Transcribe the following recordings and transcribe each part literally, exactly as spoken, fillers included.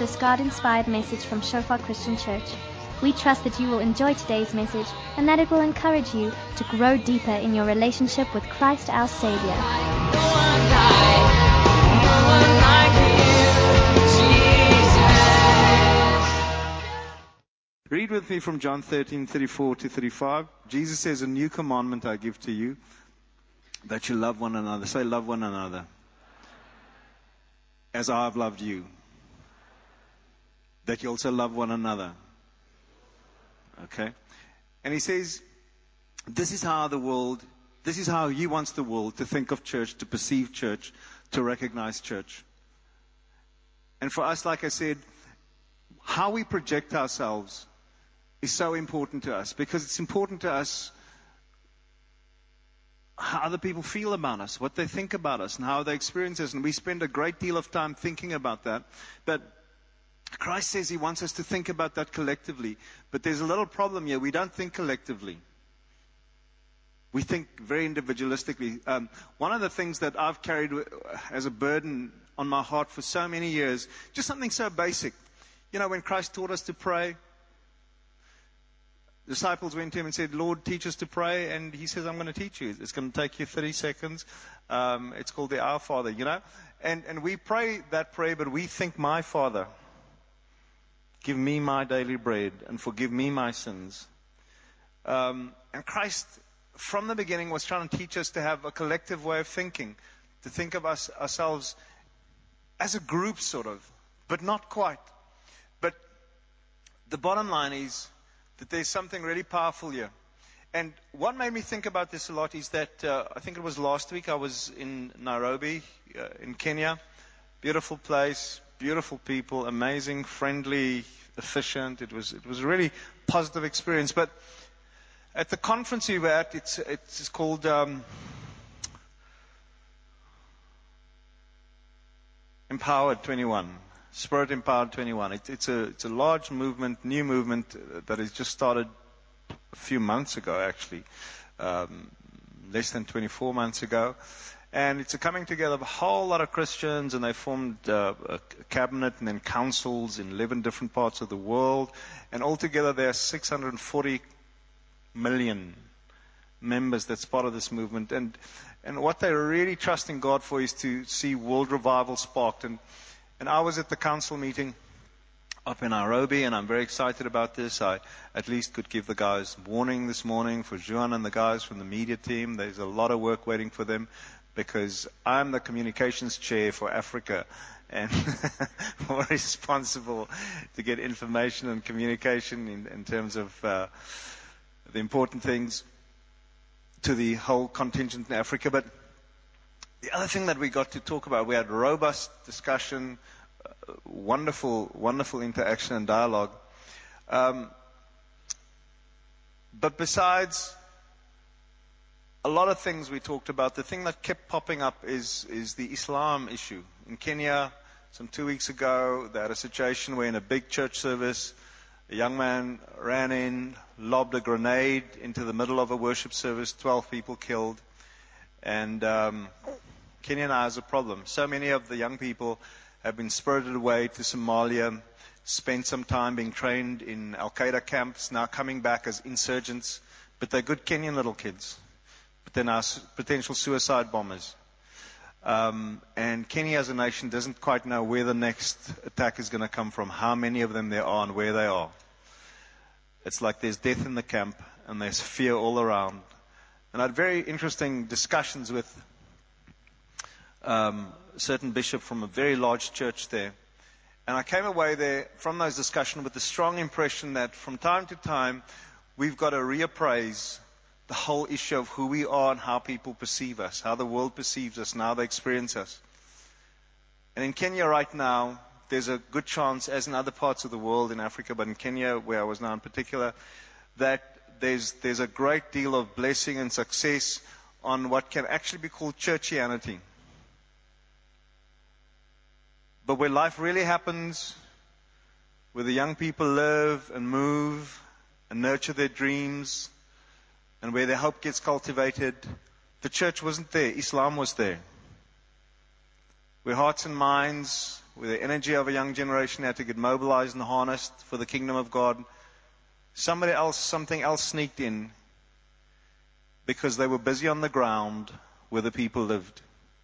this God-inspired message from Shofar Christian Church. We trust that you will enjoy today's message and that it will encourage you to grow deeper in your relationship with Christ our Savior. Read with me from John thirteen, thirty-four to thirty-five. Jesus says, "A new commandment I give to you, that you love one another." Say, love one another. As I have loved you. That you also love one another. Okay? And he says, this is how the world, this is how he wants the world to think of church, to perceive church, to recognize church. And for us, like I said, how we project ourselves is so important to us, because it's important to us how other people feel about us, what they think about us, and how they experience us. And we spend a great deal of time thinking about that. But Christ says he wants us to think about that collectively. But there's a little problem here. We don't think collectively. We think very individualistically. Um, one of the things that I've carried as a burden on my heart for so many years, just something so basic. You know, when Christ taught us to pray, disciples went to him and said, "Lord, teach us to pray." And he says, "I'm going to teach you. It's going to take you thirty seconds. Um, it's called the Our Father, you know. And, and we pray that prayer, but we think, "My Father, give me my daily bread and forgive me my sins." Um, and Christ, from the beginning, was trying to teach us to have a collective way of thinking, to think of us ourselves as a group, sort of, but not quite. But the bottom line is that there's something really powerful here. And what made me think about this a lot is that uh, I think it was last week I was in Nairobi, uh, in Kenya. Beautiful place, beautiful people, amazing, friendly, efficient. It was it was a really positive experience. But at the conference we were at, it's it's called um, Empowered twenty-one. Spirit Empowered twenty-one. It, it's a it's a large movement, new movement that has just started a few months ago, actually, um, less than twenty-four months ago, and it's a coming together of a whole lot of Christians, and they formed uh, a cabinet and then councils in eleven different parts of the world, and altogether there are six hundred forty million members that's part of this movement, and and what they're really trusting God for is to see world revival sparked. And And I was at the council meeting up in Nairobi, and I'm very excited about this. I at least could give the guys warning this morning for Juan and the guys from the media team. There's a lot of work waiting for them, because I'm the communications chair for Africa, and more responsible to get information and communication in, in terms of uh, the important things to the whole contingent in Africa. But the other thing that we got to talk about, we had robust discussion, uh, wonderful, wonderful interaction and dialogue. Um, but besides a lot of things we talked about, the thing that kept popping up is, is the Islam issue. In Kenya, some two weeks ago, they had a situation where in a big church service, a young man ran in, lobbed a grenade into the middle of a worship service, twelve people killed. And um, Kenya now has a problem. So many of the young people have been spirited away to Somalia, spent some time being trained in Al-Qaeda camps, now coming back as insurgents. But they're good Kenyan little kids. But they're now potential suicide bombers. Um, and Kenya as a nation doesn't quite know where the next attack is going to come from, how many of them there are, and where they are. It's like there's death in the camp, and there's fear all around. And I had very interesting discussions with um, a certain bishop from a very large church there. And I came away there from those discussions with the strong impression that from time to time, we've got to reappraise the whole issue of who we are and how people perceive us, how the world perceives us and how they experience us. And in Kenya right now, there's a good chance, as in other parts of the world, in Africa, but in Kenya, where I was now in particular, that there's there's a great deal of blessing and success on what can actually be called churchianity. But where life really happens, where the young people live and move and nurture their dreams, and where their hope gets cultivated, the church wasn't there. Islam was there. Where hearts and minds where the energy of a young generation had to get mobilized and harnessed for the kingdom of God, somebody else, something else sneaked in because they were busy on the ground where the people lived.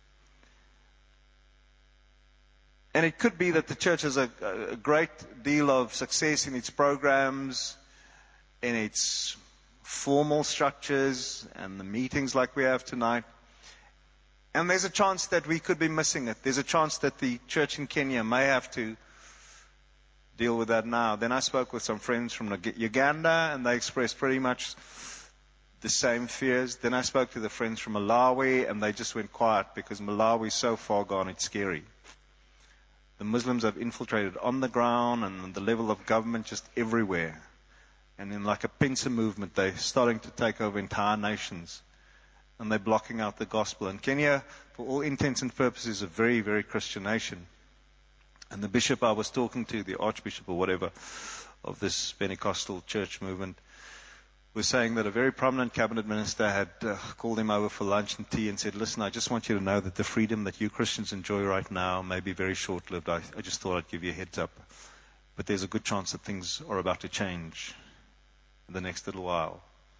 And it could be that the church has a, a great deal of success in its programs, in its formal structures, and the meetings like we have tonight. And there's a chance that we could be missing it. There's a chance that the church in Kenya may have to deal with that now. Then I spoke with some friends from Uganda, and they expressed pretty much the same fears. Then I spoke to the friends from Malawi, and they just went quiet because Malawi is so far gone, it's scary. The Muslims have infiltrated on the ground and the level of government just everywhere. And in like a pincer movement, they're starting to take over entire nations. And they're blocking out the gospel. And Kenya, for all intents and purposes, is a very, very Christian nation. And the bishop I was talking to, the archbishop or whatever, of this Pentecostal church movement, was saying that a very prominent cabinet minister had uh, called him over for lunch and tea and said, listen, I just want you to know that the freedom that you Christians enjoy right now may be very short-lived. I, I just thought I'd give you a heads up. But there's a good chance that things are about to change in the next little while.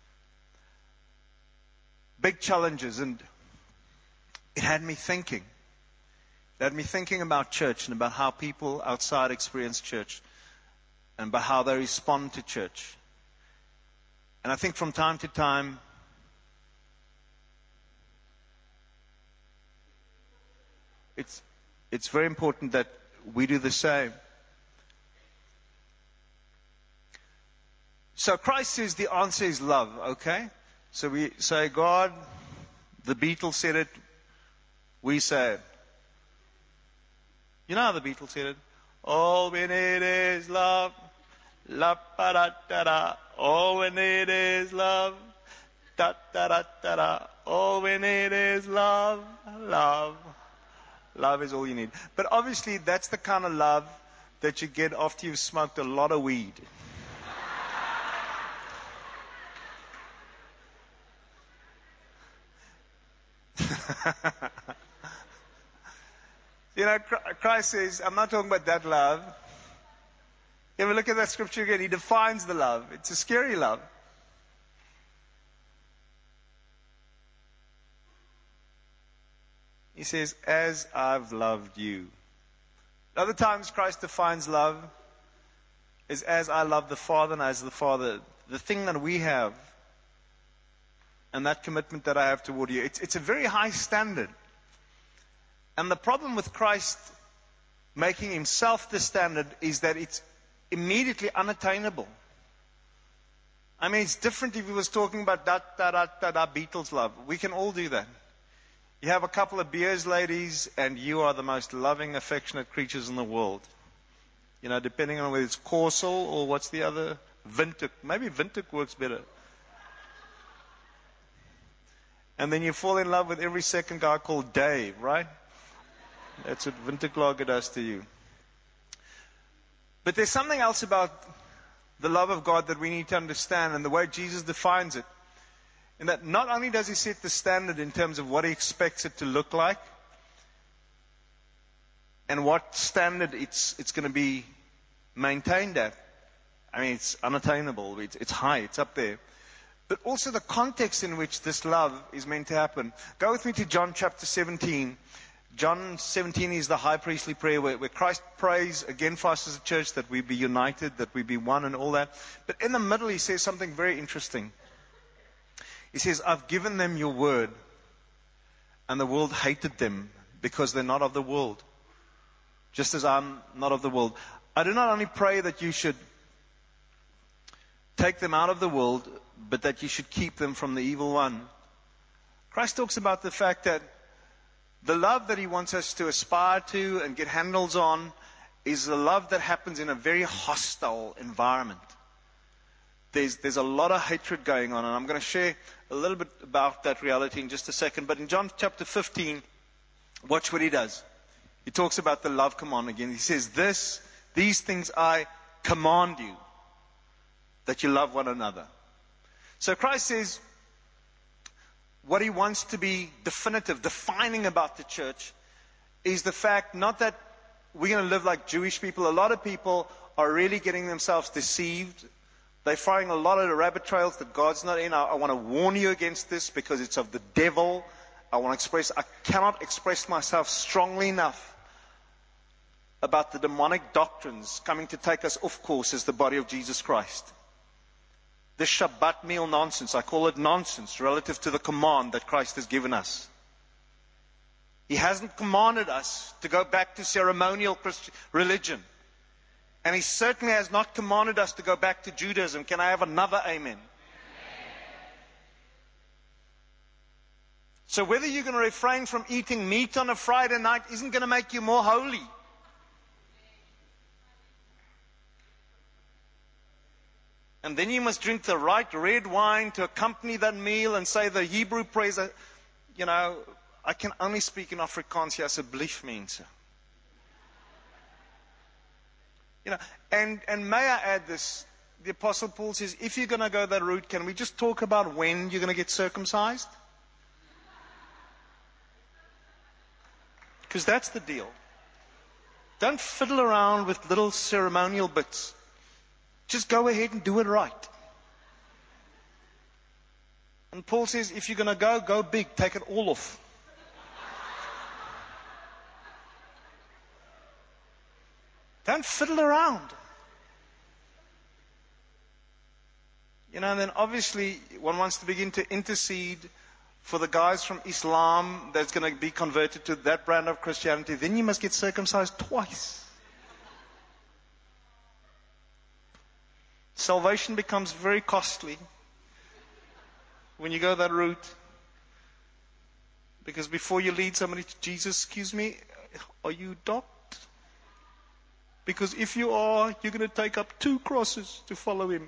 Big challenges, and it had me thinking. It had me thinking about church and about how people outside experience church and about how they respond to church. And I think from time to time, it's, it's very important that we do the same. So Christ says the answer is love, okay? So we say, God, the Beatles said it, we say it. You know how the Beatles said it? All we need is love. La pa da da da. All we need is love. Da da da da da. All we need is love. Love. Love is all you need. But obviously that's the kind of love that you get after you've smoked a lot of weed. You know, Christ says, I'm not talking about that love. You ever look at that scripture again? He defines the love. It's a scary love. He says, as I've loved you. Other times Christ defines love is as I love the Father and as the Father. The thing that we have and that commitment that I have toward you, it's, it's a very high standard. And the problem with Christ making himself the standard is that it's immediately unattainable. I mean, it's different if he was talking about da da da da da Beatles love. We can all do that. You have a couple of beers, ladies, and you are the most loving, affectionate creatures in the world. You know, depending on whether it's Corsal or what's the other, Vintuk. Maybe Vintuk works better. And then you fall in love with every second guy called Dave, right? That's what Vinterklager does to you. But there's something else about the love of God that we need to understand and the way Jesus defines it. In that not only does he set the standard in terms of what he expects it to look like and what standard it's, it's going to be maintained at. I mean, it's unattainable. It's, it's high. It's up there. But also the context in which this love is meant to happen. Go with me to John chapter seventeen. John seventeen is the high priestly prayer where, where Christ prays again for us as a church that we be united, that we be one and all that. But in the middle he says something very interesting. He says, I've given them your word and the world hated them because they're not of the world. Just as I'm not of the world. I do not only pray that you should take them out of the world, but that you should keep them from the evil one. Christ talks about the fact that the love that he wants us to aspire to and get handles on is the love that happens in a very hostile environment. There's, there's a lot of hatred going on, and I'm going to share a little bit about that reality in just a second. But in John chapter fifteen, watch what he does. He talks about the love command again. He says, "This, these things I command you, that you love one another." So Christ says, what he wants to be definitive, defining about the church, is the fact not that we're going to live like Jewish people. A lot of people are really getting themselves deceived. They're following a lot of the rabbit trails that God's not in. I, I want to warn you against this because it's of the devil. I want to express, I cannot express myself strongly enough about the demonic doctrines coming to take us off course as the body of Jesus Christ. This Shabbat meal nonsense, I call it nonsense relative to the command that Christ has given us. He hasn't commanded us to go back to ceremonial Christian religion. And He certainly has not commanded us to go back to Judaism. Can I have another amen? So whether you're going to refrain from eating meat on a Friday night isn't going to make you more holy. And then you must drink the right red wine to accompany that meal and say the Hebrew praise. You know, I can only speak in Afrikaans hier asseblief mense. You know, and, and may I add this, the Apostle Paul says, if you're going to go that route, can we just talk about when you're going to get circumcised? Because that's the deal. Don't fiddle around with little ceremonial bits. Just go ahead and do it right. And Paul says, if you're going to go, go big. Take it all off. Don't fiddle around. You know, and then obviously one wants to begin to intercede for the guys from Islam that's going to be converted to that brand of Christianity. Then you must get circumcised twice. Salvation becomes very costly when you go that route. Because before you lead somebody to Jesus, excuse me, are you docked? Because if you are, you're going to take up two crosses to follow Him.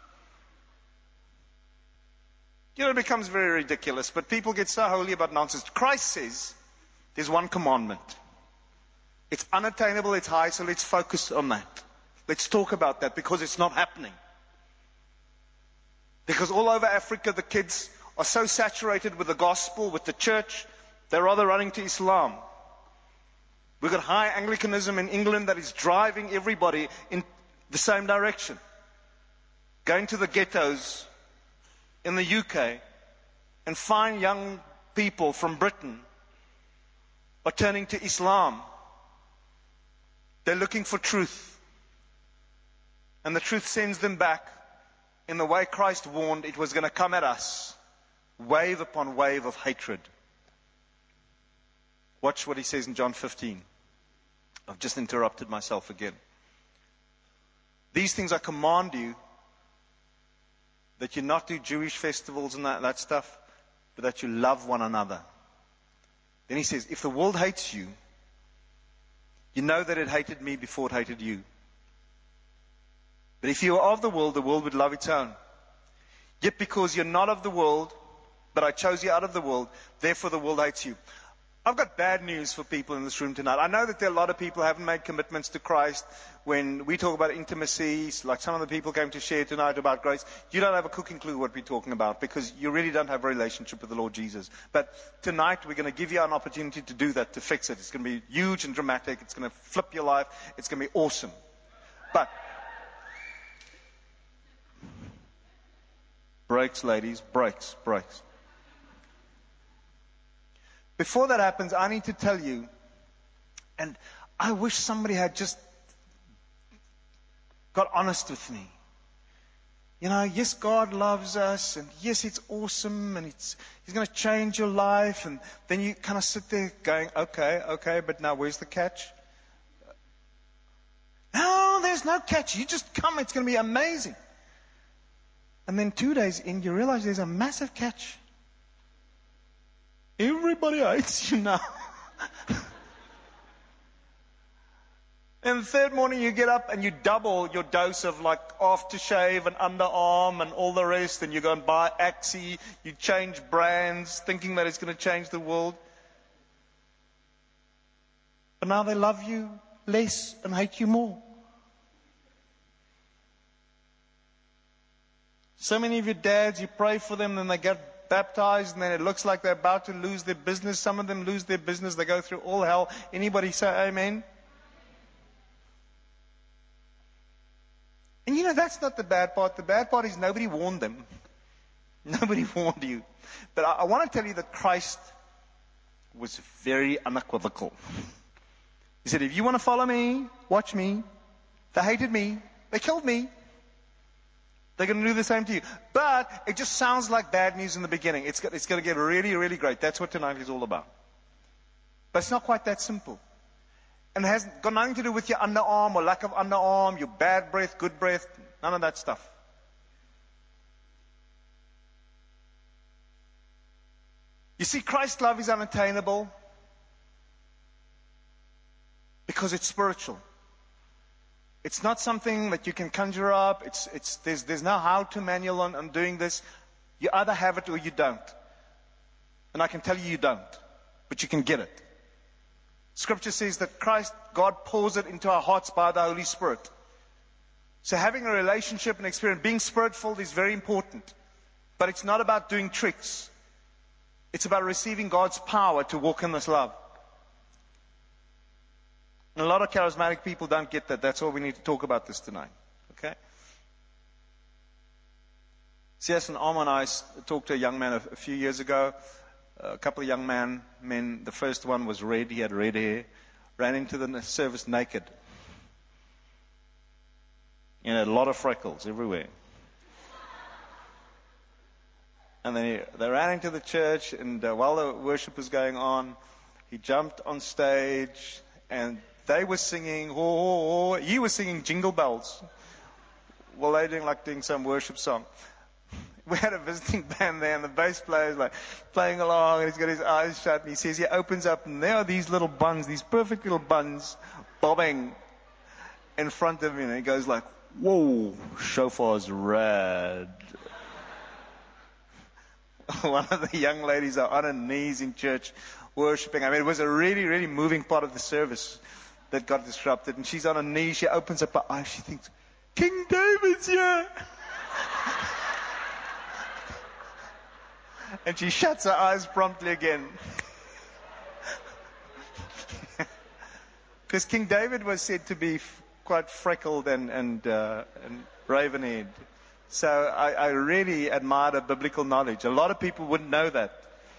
You know, it becomes very ridiculous, but people get so holy about nonsense. Christ says there's one commandment. It's unattainable, it's high, so let's focus on that. Let's talk about that because it's not happening. Because all over Africa, the kids are so saturated with the gospel, with the church, they're rather running to Islam. We've got high Anglicanism in England that is driving everybody in the same direction. Going to the ghettos in the U K and find young people from Britain are turning to Islam. They're looking for truth. And the truth sends them back in the way Christ warned it was going to come at us. Wave upon wave of hatred. Watch what He says in John fifteen. I've just interrupted myself again. These things I command you, that you not do Jewish festivals and that, that stuff, but that you love one another. Then He says, if the world hates you, you know that it hated me before it hated you. But if you are of the world, the world would love its own. Yet because you're not of the world, but I chose you out of the world, therefore the world hates you. I've got bad news for people in this room tonight. I know that there are a lot of people who haven't made commitments to Christ. When we talk about intimacy, like some of the people came to share tonight about grace, you don't have a cooking clue what we're talking about because you really don't have a relationship with the Lord Jesus. But tonight we're going to give you an opportunity to do that, to fix it. It's going to be huge and dramatic. It's going to flip your life. It's going to be awesome. But breaks, ladies, breaks, breaks. Before that happens, I need to tell you, and I wish somebody had just got honest with me. You know, yes, God loves us, and yes, it's awesome, and it's, He's going to change your life, and then you kind of sit there going, okay, okay, but now where's the catch? No, there's no catch. You just come, it's going to be amazing. And then two days in, you realize there's a massive catch. Everybody hates you now. And the third morning you get up and you double your dose of like aftershave and underarm and all the rest, and you go and buy Axie, you change brands thinking that it's going to change the world. But now they love you less and hate you more. So many of your dads, you pray for them and they get baptized and then it looks like they're about to lose their business. Some of them lose their business. They go through all hell. Anybody say amen? And you know, that's not the bad part. The bad part is nobody warned them. Nobody warned you. But I, I want to tell you that Christ was very unequivocal. He said, if you want to follow me, watch me. They hated me. They killed me. They're going to do the same to you. But it just sounds like bad news in the beginning. It's, it's going to get really, really great. That's what tonight is all about. But it's not quite that simple. And it has got nothing to do with your underarm or lack of underarm, your bad breath, good breath, none of that stuff. You see, Christ's love is unattainable because it's spiritual. It's not something that you can conjure up. It's, it's, there's, there's no how-to manual on, on doing this. You either have it or you don't. And I can tell you you don't, but you can get it. Scripture says that Christ, God pours it into our hearts by the Holy Spirit. So having a relationship and experience, being spirit-filled is very important. But it's not about doing tricks. It's about receiving God's power to walk in this love. And a lot of charismatic people don't get that. That's why we need to talk about this tonight. Okay? C S and Arma and I talked to a young man a, a few years ago. A couple of young man, men. The first one was red. He had red hair. Ran into the service naked. You know, a lot of freckles everywhere. And then he, they ran into the church, and uh, while the worship was going on, he jumped on stage, and they were singing, oh, oh, oh. He was singing Jingle Bells. While they were doing, like doing some worship song. We had a visiting band there, and the bass player is like playing along, and he's got his eyes shut, and he says he opens up, and there are these little buns, these perfect little buns, bobbing in front of him, and he goes like, whoa, shofar's rad. One of the young ladies are on her knees in church worshiping. I mean, it was a really, really moving part of the service that got disrupted, and she's on her knees, she opens up her eyes, she thinks, King David's here! And she shuts her eyes promptly again. Because King David was said to be f- quite freckled and, and, uh, and raven-haired. So I, I really admired her biblical knowledge. A lot of people wouldn't know that.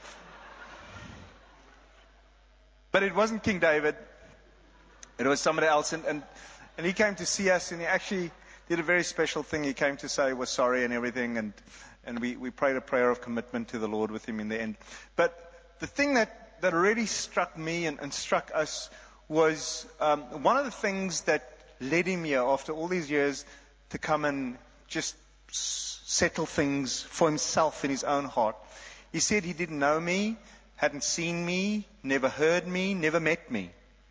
But it wasn't King David. It was somebody else. And, and, and he came to see us, and he actually did a very special thing. He came to say he was sorry and everything, and and we, we prayed a prayer of commitment to the Lord with him in the end. But the thing that, that really struck me and, and struck us was um, one of the things that led him here after all these years to come and just settle things for himself in his own heart. He said he didn't know me, hadn't seen me, never heard me, never met me.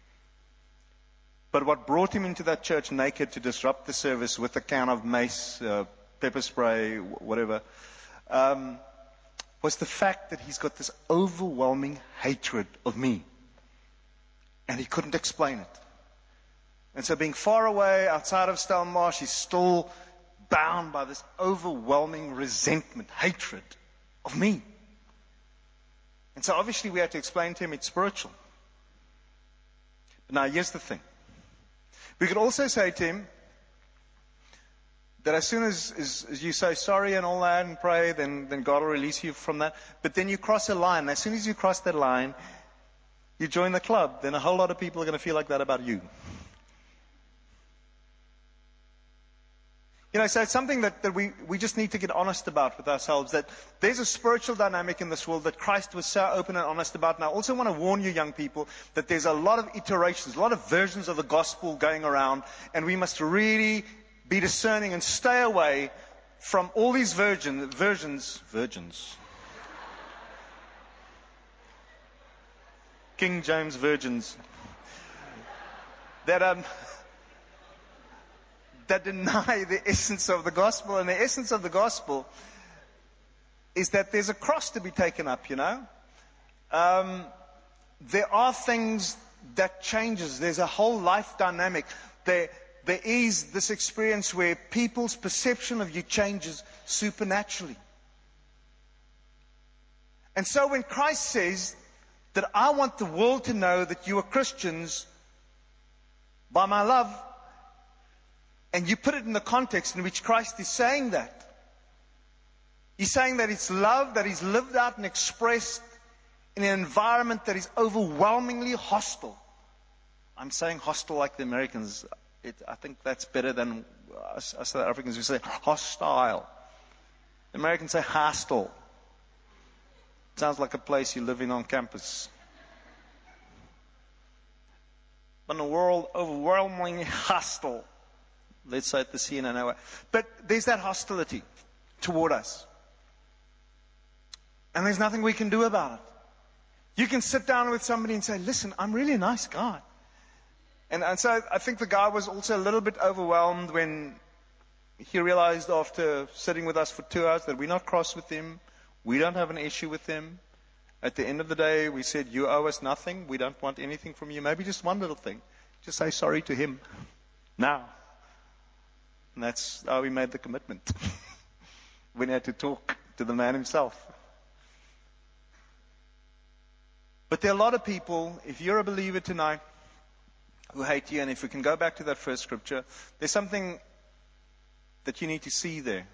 But what brought him into that church naked to disrupt the service with a can of mace, uh, pepper spray, whatever, um, was the fact that he's got this overwhelming hatred of me. And he couldn't explain it. And so being far away outside of Stellenbosch, he's still bound by this overwhelming resentment, hatred of me. And so obviously we had to explain to him it's spiritual. But now here's the thing. We could also say to him that as soon as, as, as you say sorry and all that and pray, then, then God will release you from that. But then you cross a line. As soon as you cross that line, you join the club. Then a whole lot of people are going to feel like that about you. You know, so it's something that, that we, we just need to get honest about with ourselves, that there's a spiritual dynamic in this world that Christ was so open and honest about. And I also want to warn you young people that there's a lot of iterations, a lot of versions of the gospel going around, and we must really be discerning and stay away from all these virgin, versions, virgins, King James virgins, that um, that deny the essence of the gospel. And the essence of the gospel is that there's a cross to be taken up, you know. Um, there are things that changes. There's a whole life dynamic. There, there is this experience where people's perception of you changes supernaturally. And so when Christ says that I want the world to know that you are Christians by my love, and you put it in the context in which Christ is saying that, He's saying that it's love that is lived out and expressed in an environment that is overwhelmingly hostile. I'm saying hostile like the Americans. It, I think that's better than us, us South Africans who say hostile. The Americans say hostile. Sounds like a place you live in on campus. But in a world overwhelmingly hostile, let's say at the C N N way. But there's that hostility toward us. And there's nothing we can do about it. You can sit down with somebody and say, listen, I'm really a nice guy. And, and so I think the guy was also a little bit overwhelmed when he realized after sitting with us for two hours that we're not cross with him. We don't have an issue with him. At the end of the day, we said, you owe us nothing. We don't want anything from you. Maybe just one little thing. Just say sorry to him now. And that's how we made the commitment. We had to talk to the man himself. But there are a lot of people, if you're a believer tonight, who hate you, and if we can go back to that first scripture, there's something that you need to see there.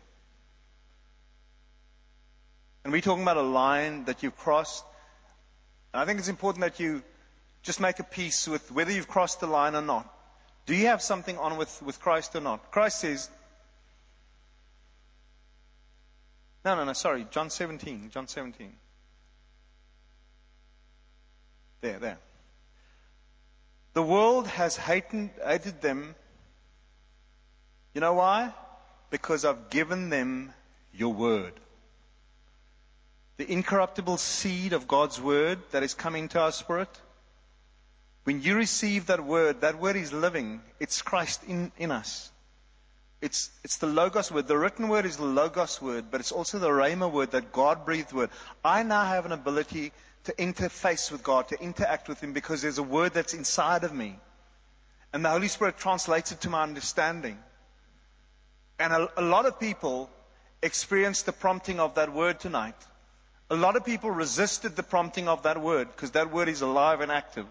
And we're talking about a line that you've crossed. And I think it's important that you just make a peace with whether you've crossed the line or not. Do you have something on with, with Christ or not? Christ says, no, no, no, sorry, John seventeen, John seventeen. There, there. The world has hated, hated them. You know why? Because I've given them your word. The incorruptible seed of God's word that is coming to our spirit. When you receive that word, that word is living. It's Christ in, in us. It's, it's the Logos word. The written word is the Logos word, but it's also the Rhema word, that God-breathed word. I now have an ability to interface with God, to interact with Him, because there's a word that's inside of me. And the Holy Spirit translates it to my understanding. And a, a lot of people experienced the prompting of that word tonight. A lot of people resisted the prompting of that word, because that word is alive and active.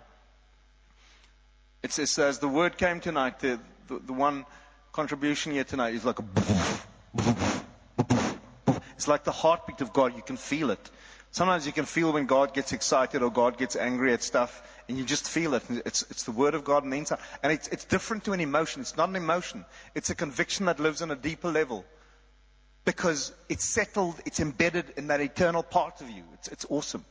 It says, as the word came tonight, the, the, the one contribution here tonight is like a it's like the heartbeat of God. You can feel it. Sometimes you can feel when God gets excited or God gets angry at stuff, and you just feel it. It's, it's the word of God on the inside. And it's, it's different to an emotion. It's not an emotion. It's a conviction that lives on a deeper level. Because it's settled, it's embedded in that eternal part of you. It's, it's awesome.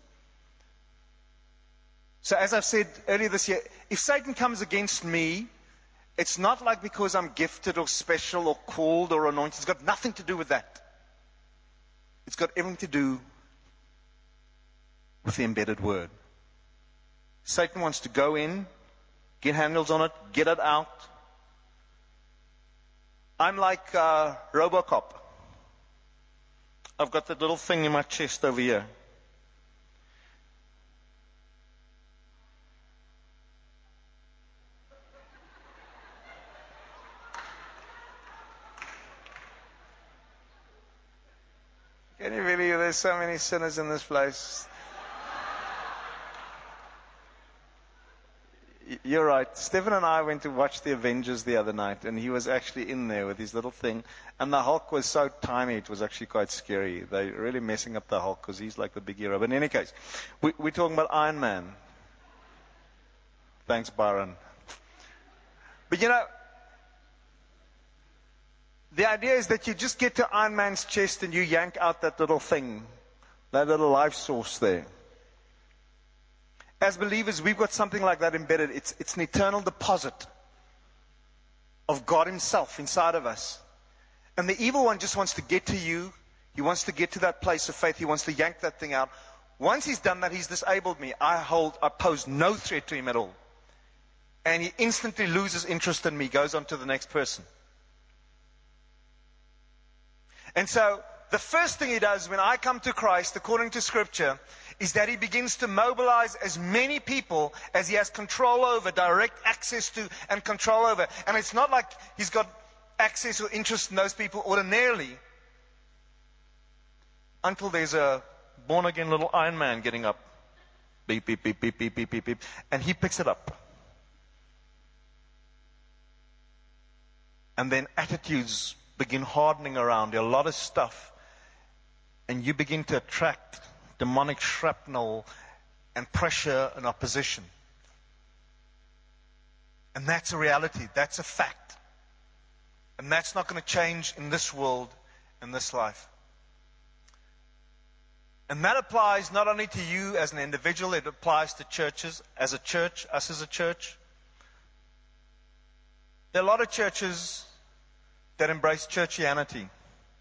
So as I've said earlier this year, if Satan comes against me, it's not like because I'm gifted or special or called or anointed. It's got nothing to do with that. It's got everything to do with the embedded word. Satan wants to go in, get handles on it, get it out. I'm like uh, Robocop. I've got that little thing in my chest over here. Can you believe there's so many sinners in this place? You're right. Stephen and I went to watch the Avengers the other night, and he was actually in there with his little thing. And the Hulk was so tiny, it was actually quite scary. They're really messing up the Hulk because he's like the big hero. But in any case, we, we're talking about Iron Man. Thanks, Byron. But you know, the idea is that you just get to Iron Man's chest and you yank out that little thing, that little life source there. As believers, we've got something like that embedded. It's, it's an eternal deposit of God Himself inside of us. And the evil one just wants to get to you. He wants to get to that place of faith. He wants to yank that thing out. Once he's done that, he's disabled me. I hold, I pose no threat to him at all. And he instantly loses interest in me, goes on to the next person. And so, the first thing he does when I come to Christ, according to Scripture, is that he begins to mobilize as many people as he has control over, direct access to, and control over. And it's not like he's got access or interest in those people ordinarily, until there's a born-again little Iron Man getting up. Beep, beep, beep, beep, beep, beep, beep, beep. And he picks it up. And then attitudes begin hardening around you, a lot of stuff. And you begin to attract demonic shrapnel and pressure and opposition. And that's a reality. That's a fact. And that's not going to change in this world, in this life. And that applies not only to you as an individual, it applies to churches, as a church, us as a church. There are a lot of churches that embrace churchianity.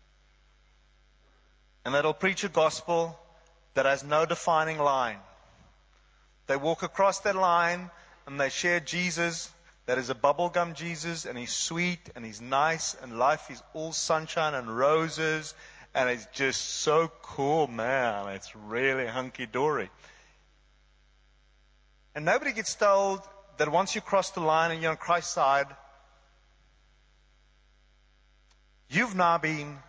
And that'll preach a gospel that has no defining line. They walk across that line and they share Jesus that is a bubblegum Jesus, and he's sweet and he's nice and life is all sunshine and roses and it's just so cool, man. It's really hunky-dory. And nobody gets told that once you cross the line and you're on Christ's side, you've now been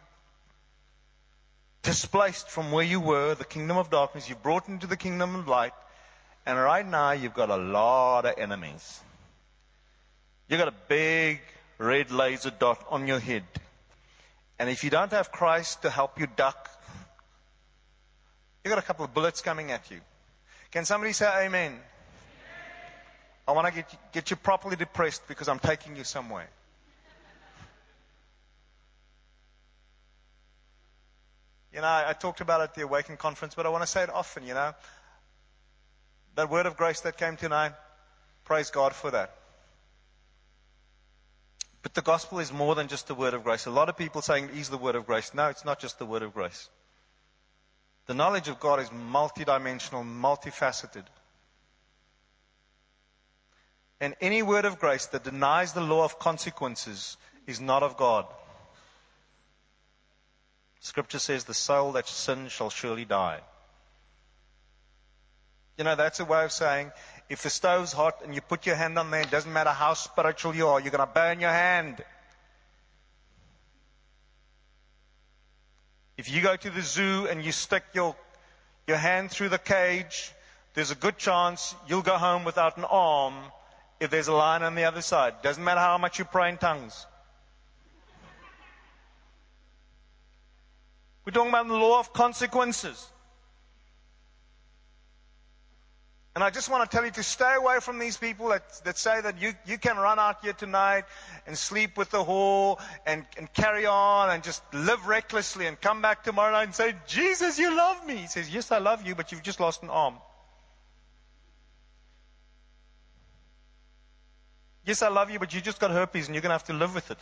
displaced from where you were, the kingdom of darkness. You've brought into the kingdom of light. And right now you've got a lot of enemies. You've got a big red laser dot on your head. And if you don't have Christ to help you duck, you've got a couple of bullets coming at you. Can somebody say amen? Amen. I want to get, get you properly depressed because I'm taking you somewhere. You know, I, I talked about it at the Awaken conference, but I want to say it often, you know. That word of grace that came tonight, praise God for that. But the gospel is more than just the word of grace. A lot of people saying it is the word of grace. No, it's not just the word of grace. The knowledge of God is multidimensional, multifaceted. And any word of grace that denies the law of consequences is not of God. Scripture says the soul that sins shall surely die. You know, that's a way of saying, if the stove's hot and you put your hand on there, it doesn't matter how spiritual you are, you're going to burn your hand. If you go to the zoo and you stick your, your hand through the cage, there's a good chance you'll go home without an arm if there's a lion on the other side. Doesn't matter how much you pray in tongues. We're talking about the law of consequences. And I just want to tell you to stay away from these people that, that say that you, you can run out here tonight and sleep with the whore and, and carry on and just live recklessly and come back tomorrow night and say, Jesus, you love me. He says, yes, I love you, but you've just lost an arm. Yes, I love you, but you just got herpes and you're going to have to live with it.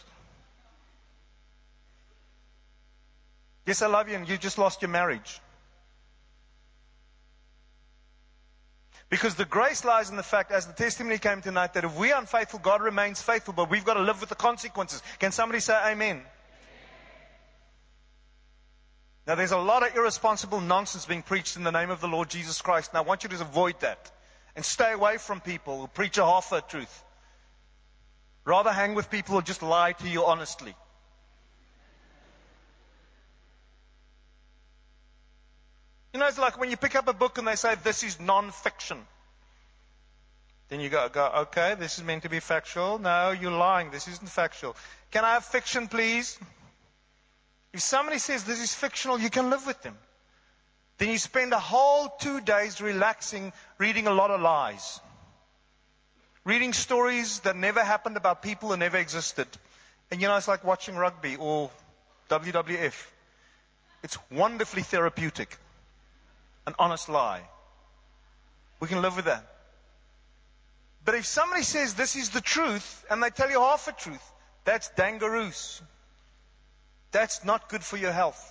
Yes, I love you, and you just lost your marriage. Because the grace lies in the fact, as the testimony came tonight, that if we are unfaithful, God remains faithful, but we've got to live with the consequences. Can somebody say amen? Amen. Now, there's a lot of irresponsible nonsense being preached in the name of the Lord Jesus Christ, and I want you to avoid that. And stay away from people who preach a half a truth. Rather hang with people who just lie to you honestly. You know, it's like when you pick up a book and they say, this is non-fiction. Then you go, go, okay, this is meant to be factual. No, you're lying. This isn't factual. Can I have fiction, please? If somebody says this is fictional, you can live with them. Then you spend a whole two days relaxing, reading a lot of lies. Reading stories that never happened about people who never existed. And you know, it's like watching rugby or W W F. It's wonderfully therapeutic. An honest lie. We can live with that. But if somebody says this is the truth and they tell you half a truth, that's dangaroos. That's not good for your health.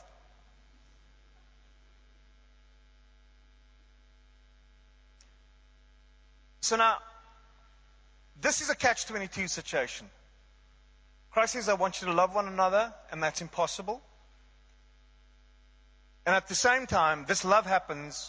So now, this is a catch twenty-two situation. Christ says, I want you to love one another, and that's impossible. And at the same time, this love happens,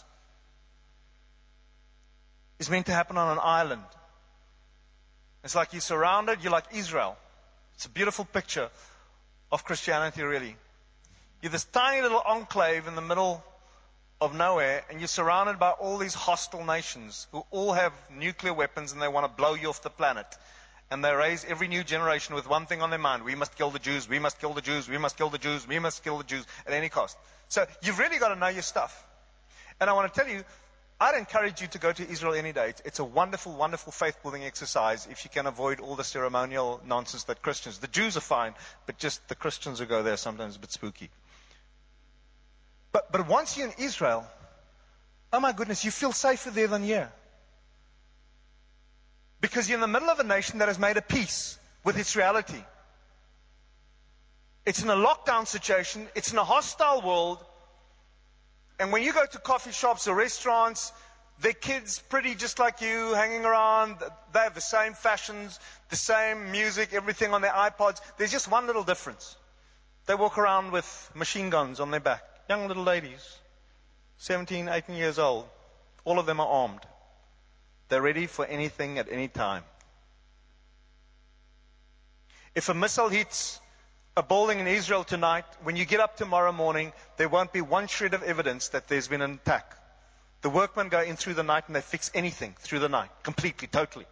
is meant to happen on an island. It's like you're surrounded, you're like Israel. It's a beautiful picture of Christianity, really. You're this tiny little enclave in the middle of nowhere, and you're surrounded by all these hostile nations who all have nuclear weapons and they want to blow you off the planet. And they raise every new generation with one thing on their mind. We must kill the Jews, we must kill the Jews, we must kill the Jews, we must kill the Jews at any cost. So you've really got to know your stuff. And I want to tell you, I'd encourage you to go to Israel any day. It's a wonderful, wonderful faith-building exercise if you can avoid all the ceremonial nonsense that Christians, the Jews are fine, but just the Christians who go there are sometimes a bit spooky. But, but once you're in Israel, oh my goodness, you feel safer there than here. Because you're in the middle of a nation that has made a peace with its reality. It's in a lockdown situation. It's in a hostile world. And when you go to coffee shops or restaurants, their kids pretty just like you, hanging around. They have the same fashions, the same music, everything on their iPods. There's just one little difference. They walk around with machine guns on their back. Young little ladies, seventeen, eighteen years old. All of them are armed. They're ready for anything at any time. If a missile hits a building in Israel tonight, when you get up tomorrow morning, there won't be one shred of evidence that there's been an attack. The workmen go in through the night and they fix anything through the night, completely, totally.